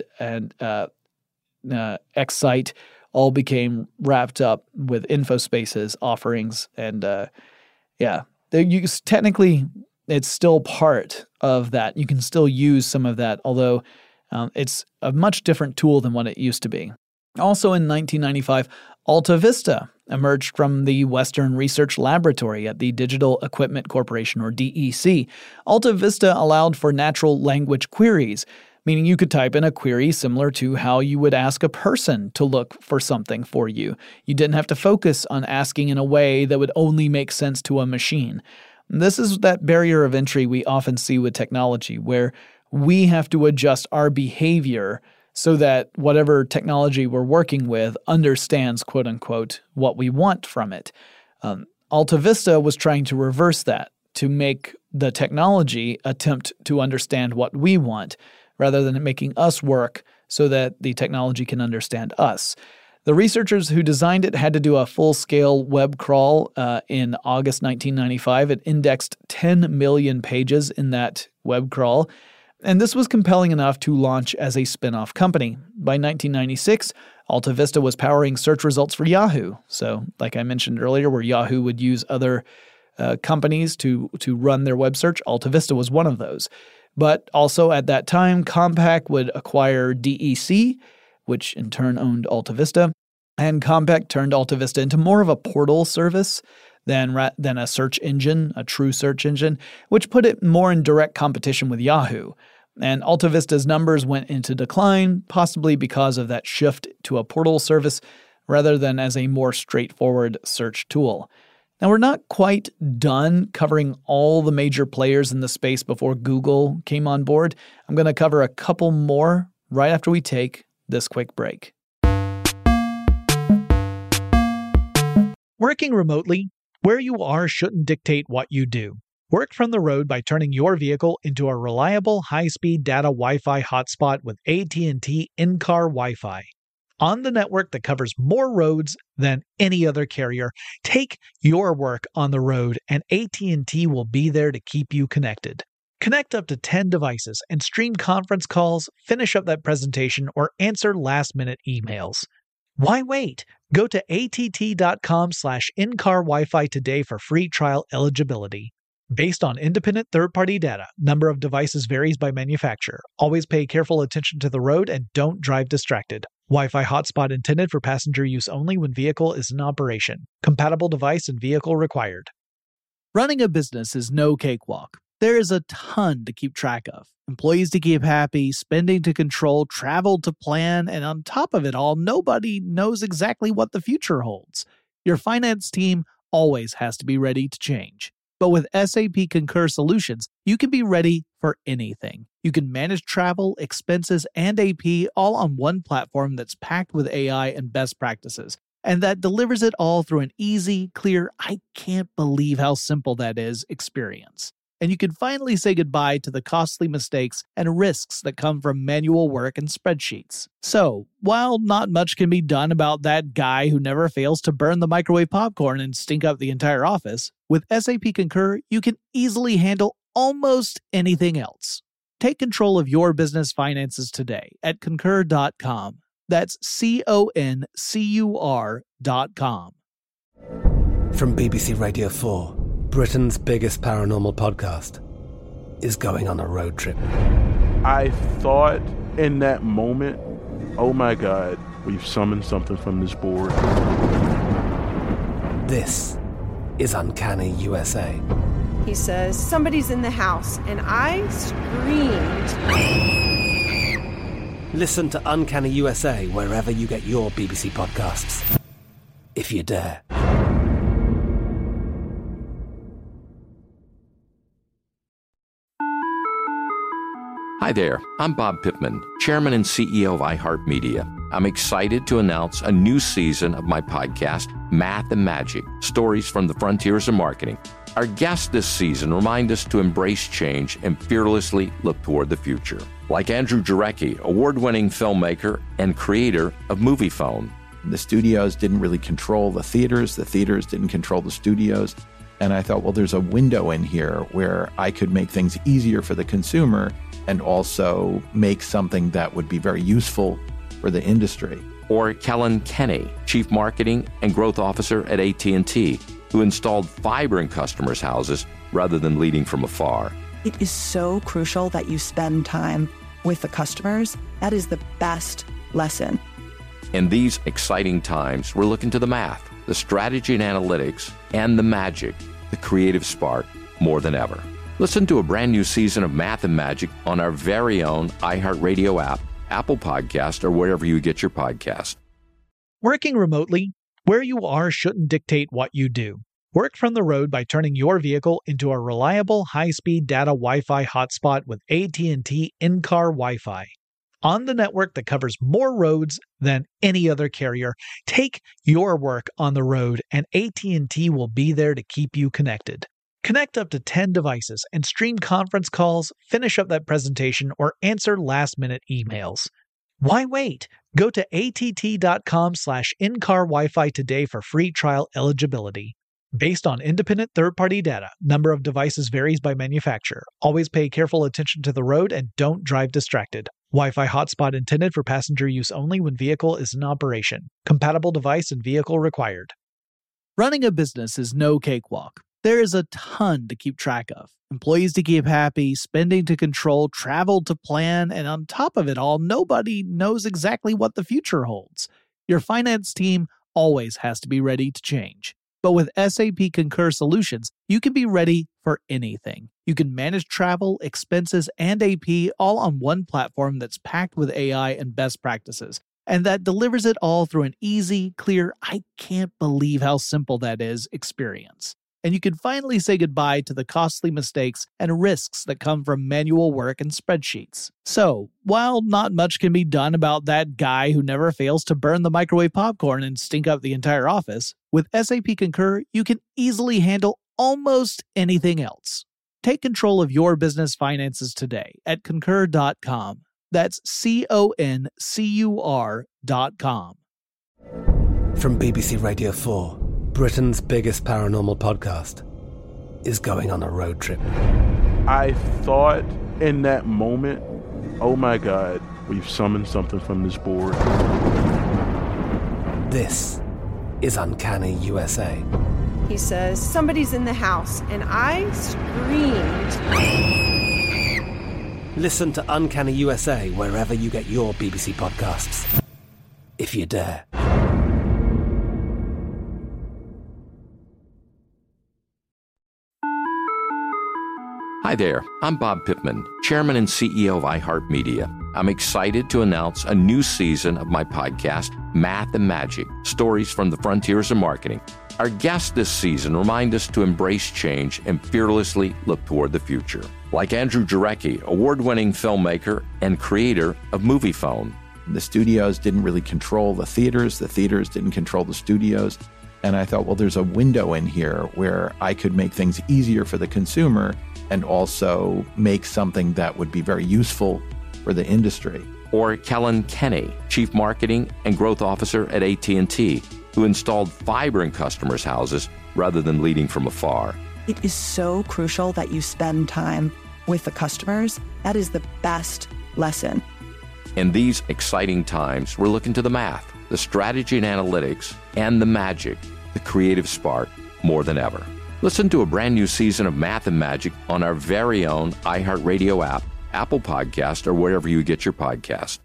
Excite all became wrapped up with InfoSpace's offerings, and technically, it's still part of that. You can still use some of that, although it's a much different tool than what it used to be. Also in 1995, AltaVista emerged from the Western Research Laboratory at the Digital Equipment Corporation, or DEC. AltaVista allowed for natural language queries, meaning you could type in a query similar to how you would ask a person to look for something for you. You didn't have to focus on asking in a way that would only make sense to a machine. This is that barrier of entry we often see with technology, where we have to adjust our behavior so that whatever technology we're working with understands, quote unquote, what we want from it. AltaVista was trying to reverse that, to make the technology attempt to understand what we want, rather than making us work so that the technology can understand us. The researchers who designed it had to do a full-scale web crawl in August 1995. It indexed 10 million pages in that web crawl, and this was compelling enough to launch as a spin-off company. By 1996, AltaVista was powering search results for Yahoo. So, like I mentioned earlier, where Yahoo would use other companies to run their web search, AltaVista was one of those. But also at that time, Compaq would acquire DEC, which in turn owned AltaVista, and Compaq turned AltaVista into more of a portal service than a search engine, a true search engine, which put it more in direct competition with Yahoo. And AltaVista's numbers went into decline, possibly because of that shift to a portal service rather than as a more straightforward search tool. Now, we're not quite done covering all the major players in the space before Google came on board. I'm going to cover a couple more right after we take this quick break. Working remotely, where you are shouldn't dictate what you do. Work from the road by turning your vehicle into a reliable high-speed data Wi-Fi hotspot with AT&T in-car Wi-Fi. On the network that covers more roads than any other carrier, take your work on the road and AT&T will be there to keep you connected. Connect up to 10 devices and stream conference calls, finish up that presentation, or answer last-minute emails. Why wait? Go to att.com/in-car Wi-Fi today for free trial eligibility. Based on independent third-party data, number of devices varies by manufacturer. Always pay careful attention to the road and don't drive distracted. Wi-Fi hotspot intended for passenger use only when vehicle is in operation. Compatible device and vehicle required. Running a business is no cakewalk. There is a ton to keep track of. Employees to keep happy, spending to control, travel to plan, and on top of it all, nobody knows exactly what the future holds. Your finance team always has to be ready to change. But with SAP Concur Solutions, you can be ready for anything. You can manage travel, expenses, and AP all on one platform that's packed with AI and best practices, and that delivers it all through an easy, clear, I can't believe how simple that is experience. And you can finally say goodbye to the costly mistakes and risks that come from manual work and spreadsheets. So, while not much can be done about that guy who never fails to burn the microwave popcorn and stink up the entire office, with SAP Concur, you can easily handle almost anything else. Take control of your business finances today at Concur.com. That's CONCUR.com. From BBC Radio 4, Britain's biggest paranormal podcast is going on a road trip. I thought in that moment, oh my God, we've summoned something from this board. This is Uncanny USA. He says, somebody's in the house, and I screamed. Listen to Uncanny USA wherever you get your BBC podcasts, if you dare. Hi there, I'm Bob Pittman, Chairman and CEO of iHeartMedia. I'm excited to announce a new season of my podcast, Math and Magic, Stories from the Frontiers of Marketing. Our guests this season remind us to embrace change and fearlessly look toward the future. Like Andrew Jarecki, award-winning filmmaker and creator of Moviefone. The studios didn't really control the theaters didn't control the studios. And I thought, well, there's a window in here where I could make things easier for the consumer and also make something that would be very useful for the industry. Or Kellen Kenny, Chief Marketing and Growth Officer at AT&T, who installed fiber in customers' houses rather than leading from afar. It is so crucial that you spend time with the customers. That is the best lesson. In these exciting times, we're looking to the math, the strategy and analytics, and the magic, the creative spark, more than ever. Listen to a brand new season of Math and Magic on our very own iHeartRadio app, Apple Podcast, or wherever you get your podcast. Working remotely, where you are shouldn't dictate what you do. Work from the road by turning your vehicle into a reliable high-speed data Wi-Fi hotspot with AT&T in-car Wi-Fi. On the network that covers more roads than any other carrier, take your work on the road and AT&T will be there to keep you connected. Connect up to 10 devices and stream conference calls, finish up that presentation, or answer last-minute emails. Why wait? Go to att.com/in-car Wi-Fi today for free trial eligibility. Based on independent third-party data, number of devices varies by manufacturer. Always pay careful attention to the road and don't drive distracted. Wi-Fi hotspot intended for passenger use only when vehicle is in operation. Compatible device and vehicle required. Running a business is no cakewalk. There is a ton to keep track of. Employees to keep happy, spending to control, travel to plan, and on top of it all, nobody knows exactly what the future holds. Your finance team always has to be ready to change. But with SAP Concur Solutions, you can be ready for anything. You can manage travel, expenses, and AP all on one platform that's packed with AI and best practices, and that delivers it all through an easy, clear, I can't believe how simple that is experience. And you can finally say goodbye to the costly mistakes and risks that come from manual work and spreadsheets. So, while not much can be done about that guy who never fails to burn the microwave popcorn and stink up the entire office, with SAP Concur, you can easily handle almost anything else. Take control of your business finances today at Concur.com. That's CONCUR.com. From BBC Radio 4, Britain's biggest paranormal podcast is going on a road trip. I thought in that moment, oh my God, we've summoned something from this board. This is Uncanny USA. He says, somebody's in the house, and I screamed. Listen to Uncanny USA wherever you get your BBC podcasts, if you dare. Hi there, I'm Bob Pittman, Chairman and CEO of iHeartMedia. I'm excited to announce a new season of my podcast, Math and Magic, Stories from the Frontiers of Marketing. Our guests this season remind us to embrace change and fearlessly look toward the future. Like Andrew Jarecki, award-winning filmmaker and creator of Moviefone. The studios didn't really control the theaters didn't control the studios. And I thought, well, there's a window in here where I could make things easier for the consumer and also make something that would be very useful for the industry. Or Kellen Kenny, Chief Marketing and Growth Officer at AT&T, who installed fiber in customers' houses rather than leading from afar. It is so crucial that you spend time with the customers. That is the best lesson. In these exciting times, we're looking to the math, the strategy and analytics, and the magic, the creative spark, more than ever. Listen to a brand new season of Math and Magic on our very own iHeartRadio app, Apple Podcast, or wherever you get your podcast.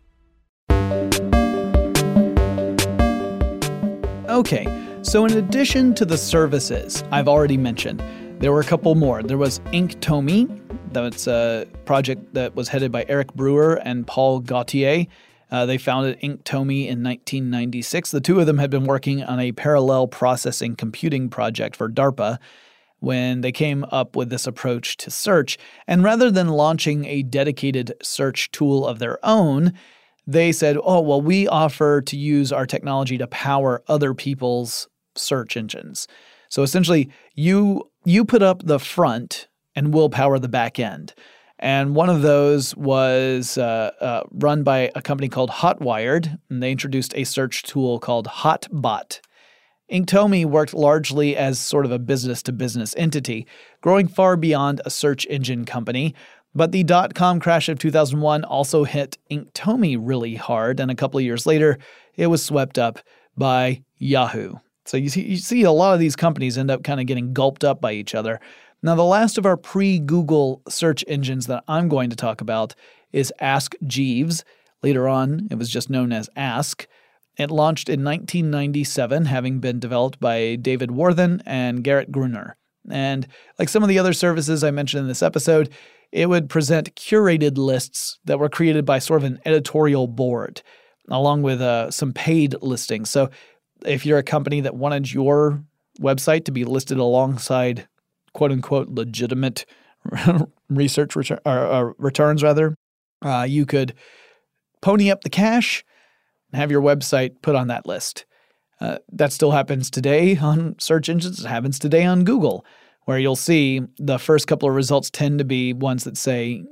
Okay, so in addition to the services I've already mentioned, there were a couple more. There was Inktomi. That's a project that was headed by Eric Brewer and Paul Gauthier. They founded Inktomi in 1996. The two of them had been working on a parallel processing computing project for DARPA when they came up with this approach to search. And rather than launching a dedicated search tool of their own, they said, oh, well, we offer to use our technology to power other people's search engines. So essentially, you put up the front and we'll power the back end. And one of those was run by a company called Hotwired, and they introduced a search tool called Hotbot. Inktomi worked largely as sort of a business-to-business entity, growing far beyond a search engine company. But the dot-com crash of 2001 also hit Inktomi really hard, and a couple of years later, it was swept up by Yahoo. So you see a lot of these companies end up kind of getting gulped up by each other. Now, the last of our pre-Google search engines that I'm going to talk about is Ask Jeeves. Later on, it was just known as Ask. It launched in 1997, having been developed by David Worthen and Garrett Gruner. And like some of the other services I mentioned in this episode, it would present curated lists that were created by sort of an editorial board, along with some paid listings. So if you're a company that wanted your website to be listed alongside quote-unquote legitimate research returns, you could pony up the cash and have your website put on that list. That still happens today on search engines. It happens today on Google, where you'll see the first couple of results tend to be ones that say,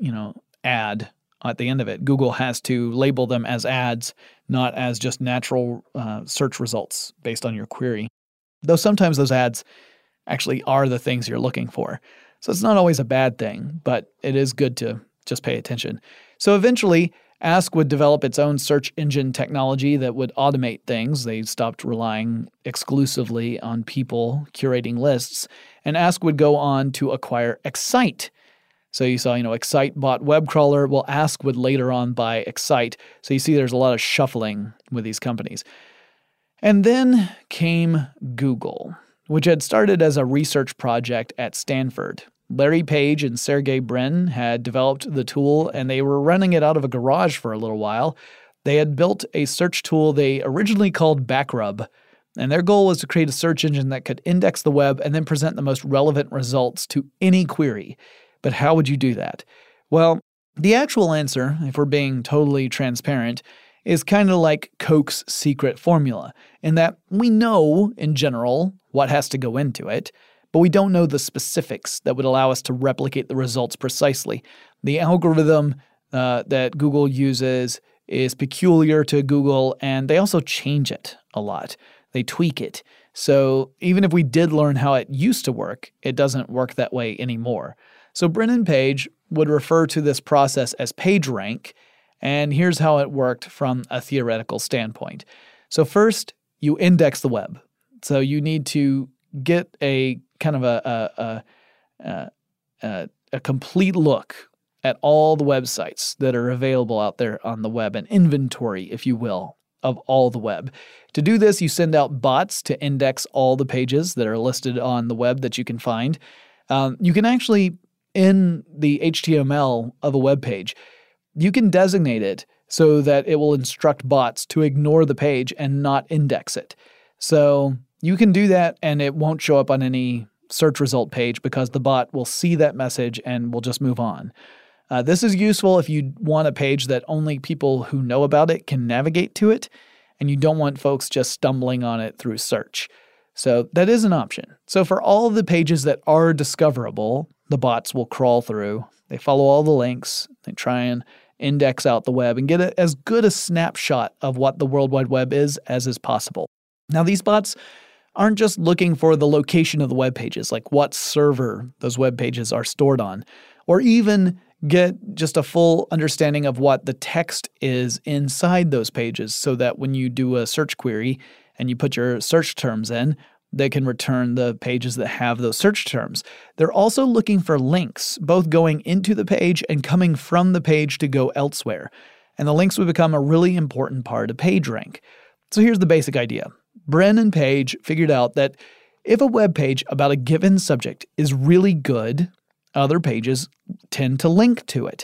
ad at the end of it. Google has to label them as ads, not as just natural search results based on your query. Though sometimes those ads actually are the things you're looking for. So it's not always a bad thing, but it is good to just pay attention. So eventually, Ask would develop its own search engine technology that would automate things. They stopped relying exclusively on people curating lists. And Ask would go on to acquire Excite. So you saw, Excite bought WebCrawler. Well, Ask would later on buy Excite. So you see there's a lot of shuffling with these companies. And then came Google, which had started as a research project at Stanford. Larry Page and Sergey Brin had developed the tool, and they were running it out of a garage for a little while. They had built a search tool they originally called Backrub, and their goal was to create a search engine that could index the web and then present the most relevant results to any query. But how would you do that? Well, the actual answer, if we're being totally transparent, is kind of like Coke's secret formula, in that we know, in general, what has to go into it, but we don't know the specifics that would allow us to replicate the results precisely. The algorithm that Google uses is peculiar to Google, and they also change it a lot. They tweak it. So even if we did learn how it used to work, it doesn't work that way anymore. So Brin and Page would refer to this process as PageRank, and here's how it worked from a theoretical standpoint. So first, you index the web. So you need to get a kind of a complete look at all the websites that are available out there on the web, an inventory, if you will, of all the web. To do this, you send out bots to index all the pages that are listed on the web that you can find. You can actually in the HTML of a web page, you can designate it so that it will instruct bots to ignore the page and not index it. So you can do that and it won't show up on any search result page because the bot will see that message and will just move on. This is useful if you want a page that only people who know about it can navigate to it, and you don't want folks just stumbling on it through search. So that is an option. So for all of the pages that are discoverable, the bots will crawl through. They follow all the links. They try and index out the web and get as good a snapshot of what the World Wide Web is as possible. Now, these bots aren't just looking for the location of the web pages, like what server those web pages are stored on, or even get just a full understanding of what the text is inside those pages so that when you do a search query and you put your search terms in, they can return the pages that have those search terms. They're also looking for links, both going into the page and coming from the page to go elsewhere. And the links would become a really important part of PageRank. So here's the basic idea. Brin and Page figured out that if a web page about a given subject is really good, other pages tend to link to it.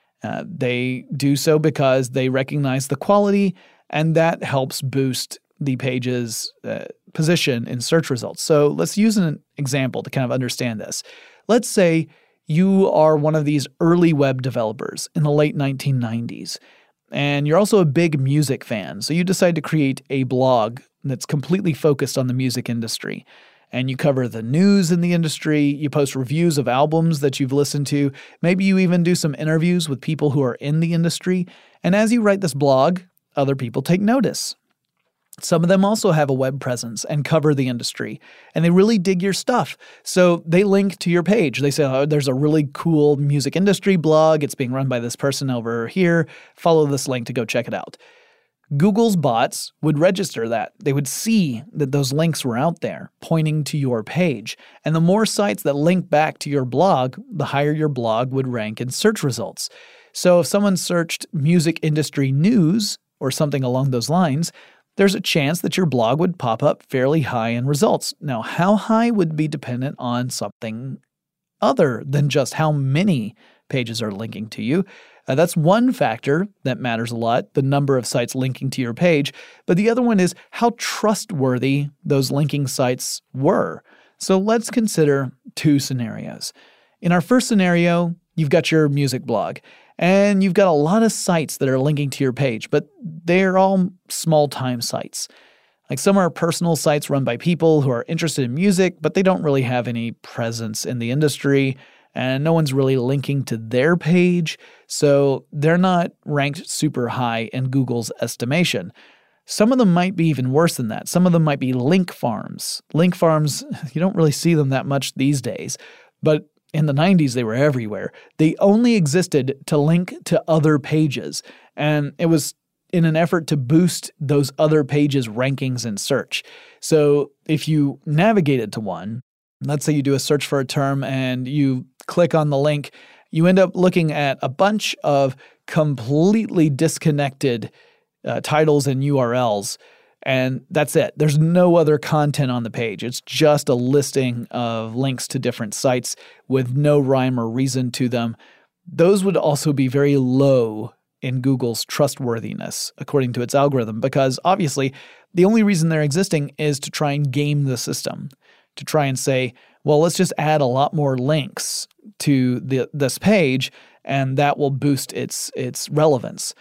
They do so because they recognize the quality, and that helps boost the page's position in search results. So let's use an example to kind of understand this. Let's say you are one of these early web developers in the late 1990s, and you're also a big music fan. So you decide to create a blog that's completely focused on the music industry. And you cover the news in the industry, you post reviews of albums that you've listened to, maybe you even do some interviews with people who are in the industry. And as you write this blog, other people take notice. Some of them also have a web presence and cover the industry, and they really dig your stuff. So they link to your page. They say, oh, there's a really cool music industry blog. It's being run by this person over here. Follow this link to go check it out. Google's bots would register that. They would see that those links were out there pointing to your page. And the more sites that link back to your blog, the higher your blog would rank in search results. So if someone searched music industry news or something along those lines, there's a chance that your blog would pop up fairly high in results. Now, how high would be dependent on something other than just how many pages are linking to you. That's one factor that matters a lot, the number of sites linking to your page. But the other one is how trustworthy those linking sites were. So let's consider two scenarios. In our first scenario, you've got your music blog, and you've got a lot of sites that are linking to your page, but they're all small-time sites. Like some are personal sites run by people who are interested in music, but they don't really have any presence in the industry, and no one's really linking to their page, so they're not ranked super high in Google's estimation. Some of them might be even worse than that. Some of them might be link farms. Link farms, you don't really see them that much these days, but in the 90s, they were everywhere. They only existed to link to other pages, and it was in an effort to boost those other pages' rankings in search. So if you navigated to one, let's say you do a search for a term and you click on the link, you end up looking at a bunch of completely disconnected titles and URLs, and that's it. There's no other content on the page. It's just a listing of links to different sites with no rhyme or reason to them. Those would also be very low in Google's trustworthiness, according to its algorithm, because obviously the only reason they're existing is to try and game the system, to try and say, well, let's just add a lot more links to this page, and that will boost its relevance.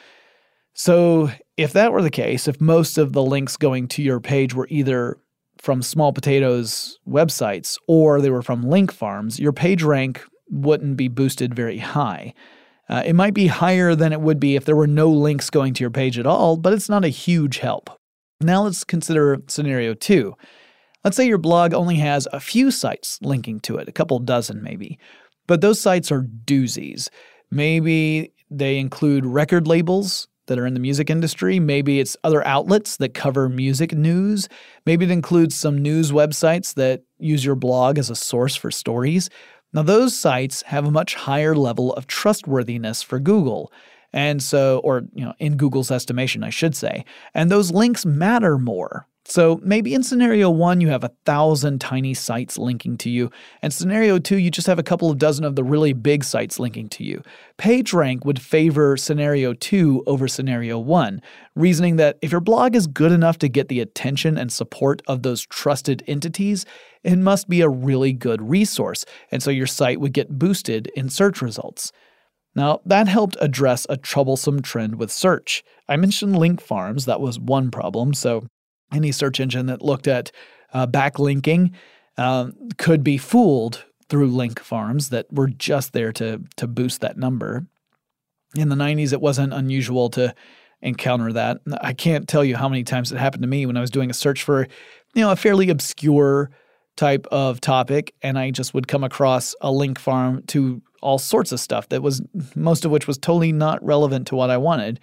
So if that were the case, if most of the links going to your page were either from Small Potatoes websites or they were from link farms, your page rank wouldn't be boosted very high. It might be higher than it would be if there were no links going to your page at all, but it's not a huge help. Now let's consider scenario 2. Let's say your blog only has a few sites linking to it, a couple dozen maybe, but those sites are doozies. Maybe they include record labels that are in the music industry. Maybe it's other outlets that cover music news. Maybe it includes some news websites that use your blog as a source for stories. Now, those sites have a much higher level of trustworthiness for Google. And so, or in Google's estimation, I should say. And those links matter more. So maybe in scenario 1, you have 1,000 tiny sites linking to you, and scenario 2, you just have a couple of dozen of the really big sites linking to you. PageRank would favor scenario 2 over scenario 1, reasoning that if your blog is good enough to get the attention and support of those trusted entities, it must be a really good resource, and so your site would get boosted in search results. Now, that helped address a troublesome trend with search. I mentioned link farms. That was one problem. So any search engine that looked at backlinking could be fooled through link farms that were just there to boost that number. In the 90s, it wasn't unusual to encounter that. I can't tell you how many times it happened to me when I was doing a search for, a fairly obscure type of topic, and I just would come across a link farm to all sorts of stuff that was, most of which was totally not relevant to what I wanted.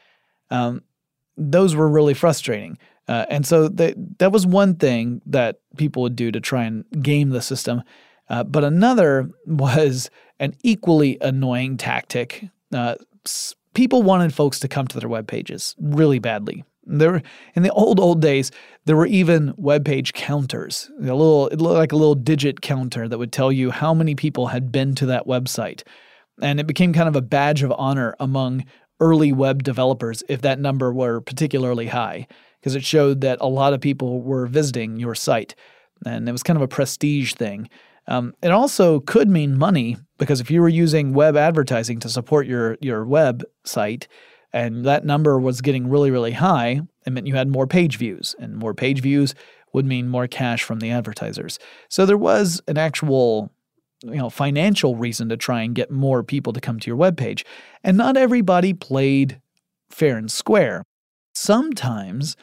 Those were really frustrating. And so that was one thing that people would do to try and game the system. But another was an equally annoying tactic. People wanted folks to come to their web pages really badly. In the old days, there were even web page counters. It looked like a little digit counter that would tell you how many people had been to that website. And it became kind of a badge of honor among early web developers if that number were particularly high, because it showed that a lot of people were visiting your site. And it was kind of a prestige thing. It also could mean money, because if you were using web advertising to support your website, and that number was getting really, really high, it meant you had more page views, and more page views would mean more cash from the advertisers. So there was an actual, financial reason to try and get more people to come to your webpage. And not everybody played fair and square. Sometimes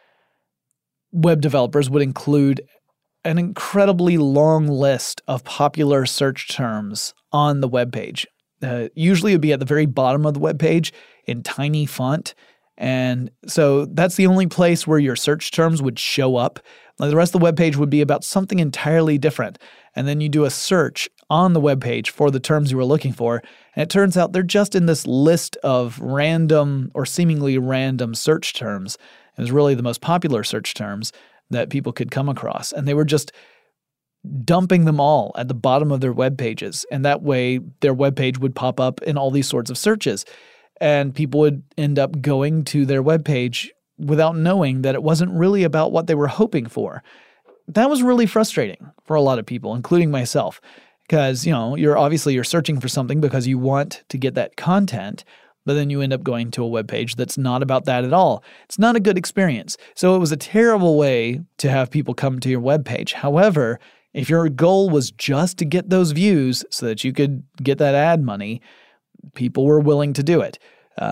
web developers would include an incredibly long list of popular search terms on the webpage. Usually it would be at the very bottom of the webpage in tiny font. And so that's the only place where your search terms would show up. Like the rest of the webpage would be about something entirely different. And then you do a search on the webpage for the terms you were looking for. And it turns out they're just in this list of random or seemingly random search terms. It was really the most popular search terms that people could come across. And they were just dumping them all at the bottom of their web pages. And that way their web page would pop up in all these sorts of searches. And people would end up going to their web page without knowing that it wasn't really about what they were hoping for. That was really frustrating for a lot of people, including myself, because, you're searching for something because you want to get that content, but then you end up going to a web page that's not about that at all. It's not a good experience. So it was a terrible way to have people come to your web page. However, if your goal was just to get those views so that you could get that ad money, people were willing to do it.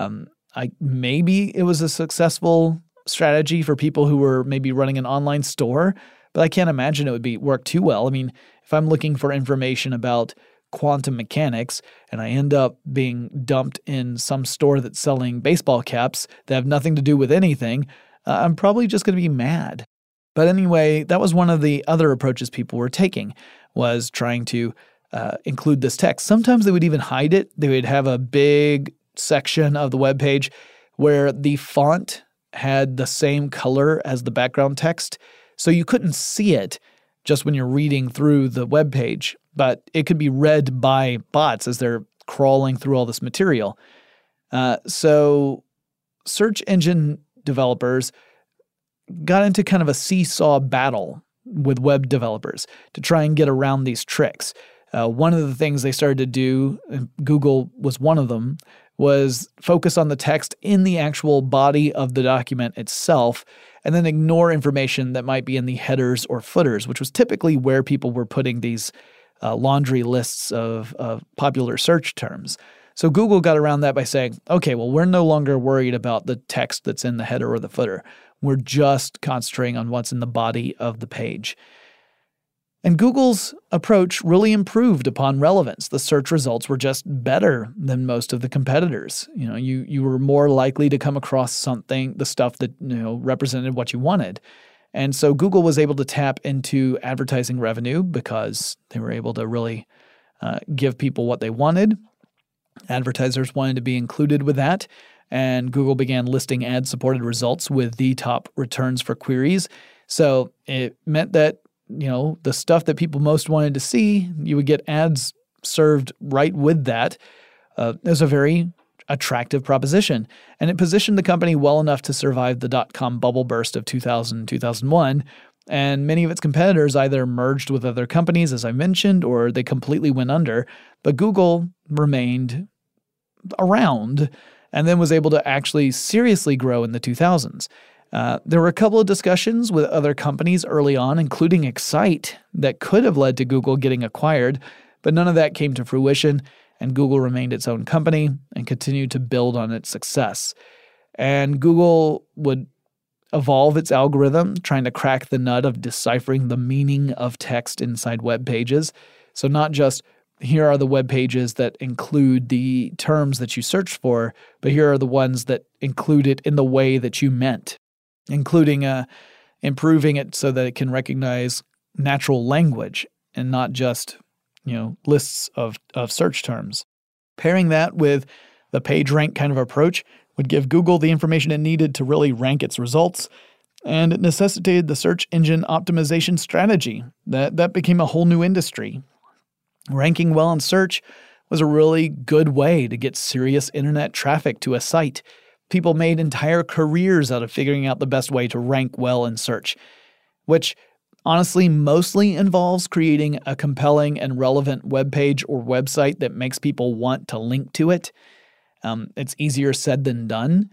Maybe it was a successful strategy for people who were maybe running an online store, but I can't imagine it would work too well. I mean, if I'm looking for information about quantum mechanics and I end up being dumped in some store that's selling baseball caps that have nothing to do with anything, I'm probably just going to be mad. But anyway, that was one of the other approaches people were taking, was trying to include this text. Sometimes they would even hide it. They would have a big section of the web page where the font had the same color as the background text, so you couldn't see it just when you're reading through the web page, but it could be read by bots as they're crawling through all this material. So search engine developers got into kind of a seesaw battle with web developers to try and get around these tricks. One of the things they started to do, and Google was one of them, was focus on the text in the actual body of the document itself, and then ignore information that might be in the headers or footers, which was typically where people were putting these laundry lists of popular search terms. So Google got around that by saying, okay, well, we're no longer worried about the text that's in the header or the footer. We're just concentrating on what's in the body of the page. And Google's approach really improved upon relevance. The search results were just better than most of the competitors. You were more likely to come across something, the stuff that represented what you wanted. And so Google was able to tap into advertising revenue because they were able to really give people what they wanted. Advertisers wanted to be included with that. and Google began listing ad-supported results with the top returns for queries. So it meant that, the stuff that people most wanted to see, you would get ads served right with that. It was a very attractive proposition, and it positioned the company well enough to survive the dot-com bubble burst of 2000, 2001, and many of its competitors either merged with other companies, as I mentioned, or they completely went under, but Google remained around and then was able to actually seriously grow in the 2000s. There were a couple of discussions with other companies early on, including Excite, that could have led to Google getting acquired, but none of that came to fruition, and Google remained its own company and continued to build on its success. And Google would evolve its algorithm, trying to crack the nut of deciphering the meaning of text inside web pages. So not just here are the web pages that include the terms that you searched for, but here are the ones that include it in the way that you meant, including improving it so that it can recognize natural language and not just, lists of search terms. Pairing that with the PageRank kind of approach would give Google the information it needed to really rank its results, and it necessitated the search engine optimization strategy. That became a whole new industry. Ranking well in search was a really good way to get serious internet traffic to a site. People made entire careers out of figuring out the best way to rank well in search, which honestly mostly involves creating a compelling and relevant web page or website that makes people want to link to it. It's easier said than done.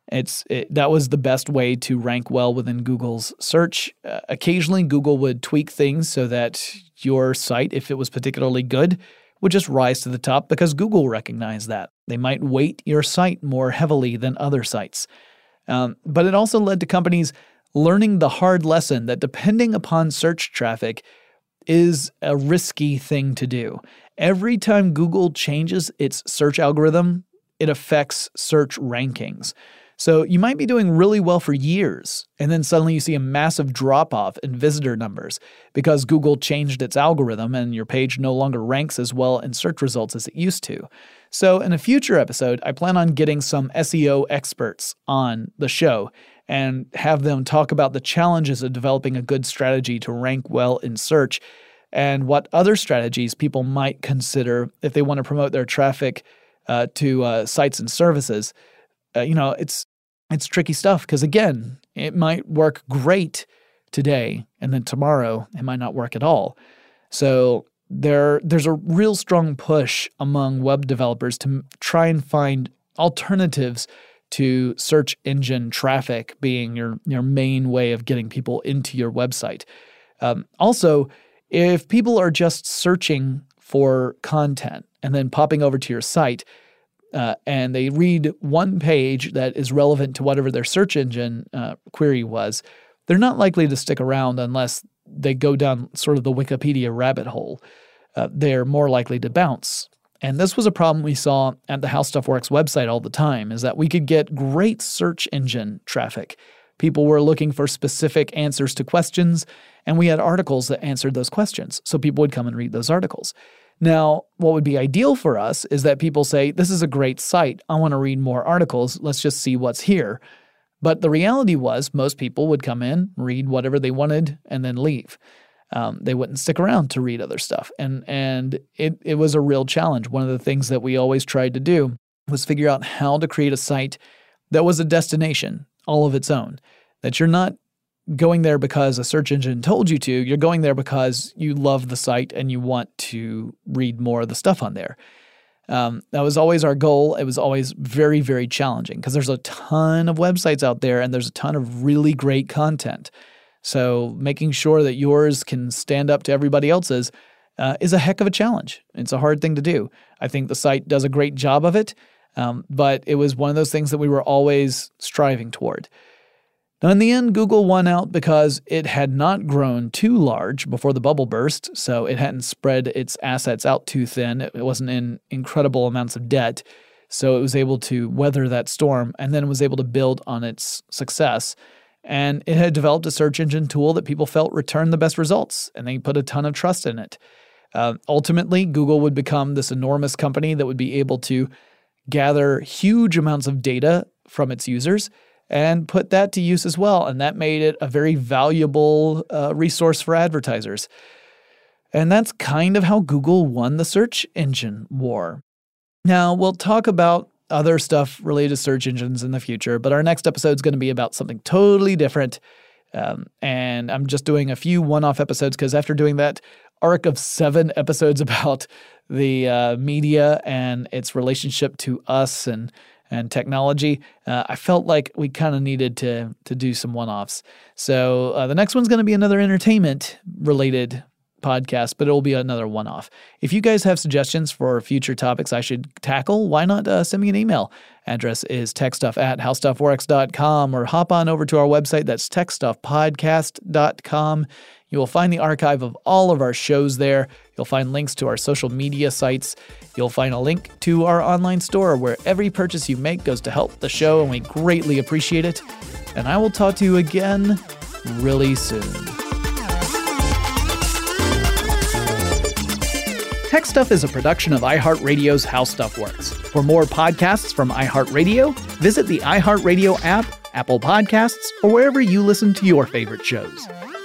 That was the best way to rank well within Google's search. Occasionally, Google would tweak things so that your site, if it was particularly good, would just rise to the top because Google recognized that. They might weight your site more heavily than other sites. But it also led to companies learning the hard lesson that depending upon search traffic is a risky thing to do. Every time Google changes its search algorithm, it affects search rankings. So you might be doing really well for years, and then suddenly you see a massive drop-off in visitor numbers because Google changed its algorithm and your page no longer ranks as well in search results as it used to. So in a future episode, I plan on getting some SEO experts on the show and have them talk about the challenges of developing a good strategy to rank well in search and what other strategies people might consider if they want to promote their traffic to sites and services. It's tricky stuff because, again, it might work great today and then tomorrow it might not work at all. So there's a real strong push among web developers to try and find alternatives to search engine traffic being your main way of getting people into your website. Also, if people are just searching for content and then popping over to your site, and they read one page that is relevant to whatever their search engine query was, they're not likely to stick around unless they go down sort of the Wikipedia rabbit hole. They're more likely to bounce. And this was a problem we saw at the How Stuff Works website all the time, is that we could get great search engine traffic. People were looking for specific answers to questions, and we had articles that answered those questions, so people would come and read those articles. Now, what would be ideal for us is that people say, this is a great site, I want to read more articles, let's just see what's here. But the reality was most people would come in, read whatever they wanted, and then leave. They wouldn't stick around to read other stuff. And it was a real challenge. One of the things that we always tried to do was figure out how to create a site that was a destination all of its own, that you're not going there because a search engine told you to. You're going there because you love the site and you want to read more of the stuff on there. That was always our goal. It was always very, very challenging because there's a ton of websites out there and there's a ton of really great content. So making sure that yours can stand up to everybody else's is a heck of a challenge. It's a hard thing to do. I think the site does a great job of it, but it was one of those things that we were always striving toward. Now, in the end, Google won out because it had not grown too large before the bubble burst, so it hadn't spread its assets out too thin. It wasn't in incredible amounts of debt, so it was able to weather that storm and then was able to build on its success. And it had developed a search engine tool that people felt returned the best results, and they put a ton of trust in it. Ultimately, Google would become this enormous company that would be able to gather huge amounts of data from its users and put that to use as well. And that made it a very valuable resource for advertisers. And that's kind of how Google won the search engine war. Now, we'll talk about other stuff related to search engines in the future, but our next episode is going to be about something totally different. And I'm just doing a few one-off episodes because after doing that arc of 7 episodes about the media and its relationship to us and technology, I felt like we kind of needed to do some one-offs. So the next one's going to be another entertainment-related podcast, but it will be another one-off. If you guys have suggestions for future topics I should tackle, why not send me an email? Address is techstuff@howstuffworks.com, or hop on over to our website. That's techstuffpodcast.com. You will find the archive of all of our shows there. You'll find links to our social media sites. You'll find a link to our online store where every purchase you make goes to help the show, and we greatly appreciate it. And I will talk to you again really soon. Tech Stuff is a production of iHeartRadio's How Stuff Works. For more podcasts from iHeartRadio, visit the iHeartRadio app, Apple Podcasts, or wherever you listen to your favorite shows.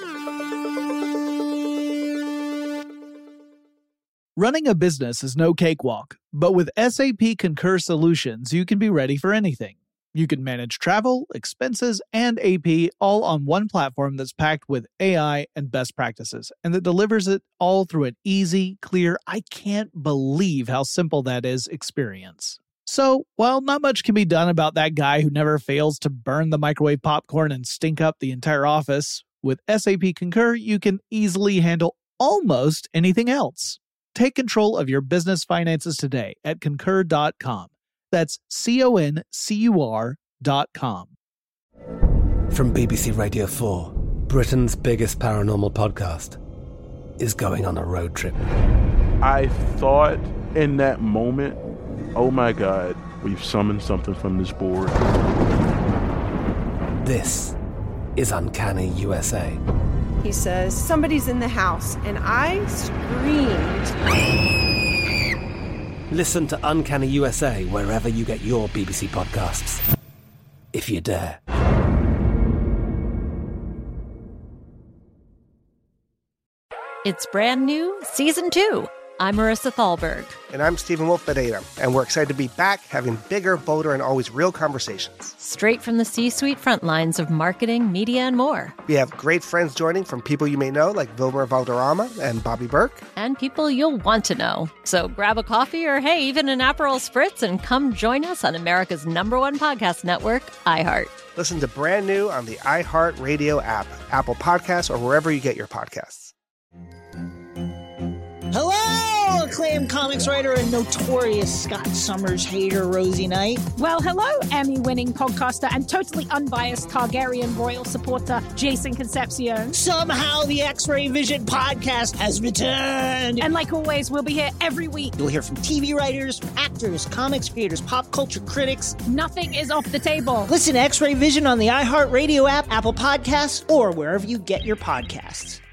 Running a business is no cakewalk, but with SAP Concur Solutions, you can be ready for anything. You can manage travel, expenses, and AP all on one platform that's packed with AI and best practices, and that delivers it all through an easy, clear, I can't believe how simple that is experience. So, while not much can be done about that guy who never fails to burn the microwave popcorn and stink up the entire office, with SAP Concur, you can easily handle almost anything else. Take control of your business finances today at concur.com. That's concur.com. From BBC Radio 4, Britain's biggest paranormal podcast is going on a road trip. I thought in that moment, oh my God, we've summoned something from this board. This is Uncanny USA. He says, somebody's in the house, and I screamed. Listen to Uncanny USA wherever you get your BBC podcasts, if you dare. It's brand new, Season 2. I'm Marissa Thalberg. And I'm Stephen Wolf Bedeta, and we're excited to be back having bigger, bolder, and always real conversations. Straight from the C-suite front lines of marketing, media, and more. We have great friends joining from people you may know, like Wilmer Valderrama and Bobby Burke. And people you'll want to know. So grab a coffee or, hey, even an Aperol Spritz and come join us on America's #1 podcast network, iHeart. Listen to brand new on the iHeartRadio app, Apple Podcasts, or wherever you get your podcasts. Hello, acclaimed comics writer and notorious Scott Summers hater, Rosie Knight. Well, hello, Emmy-winning podcaster and totally unbiased Targaryen royal supporter, Jason Concepcion. Somehow the X-Ray Vision podcast has returned. And like always, we'll be here every week. You'll hear from TV writers, actors, comics creators, pop culture critics. Nothing is off the table. Listen to X-Ray Vision on the iHeartRadio app, Apple Podcasts, or wherever you get your podcasts.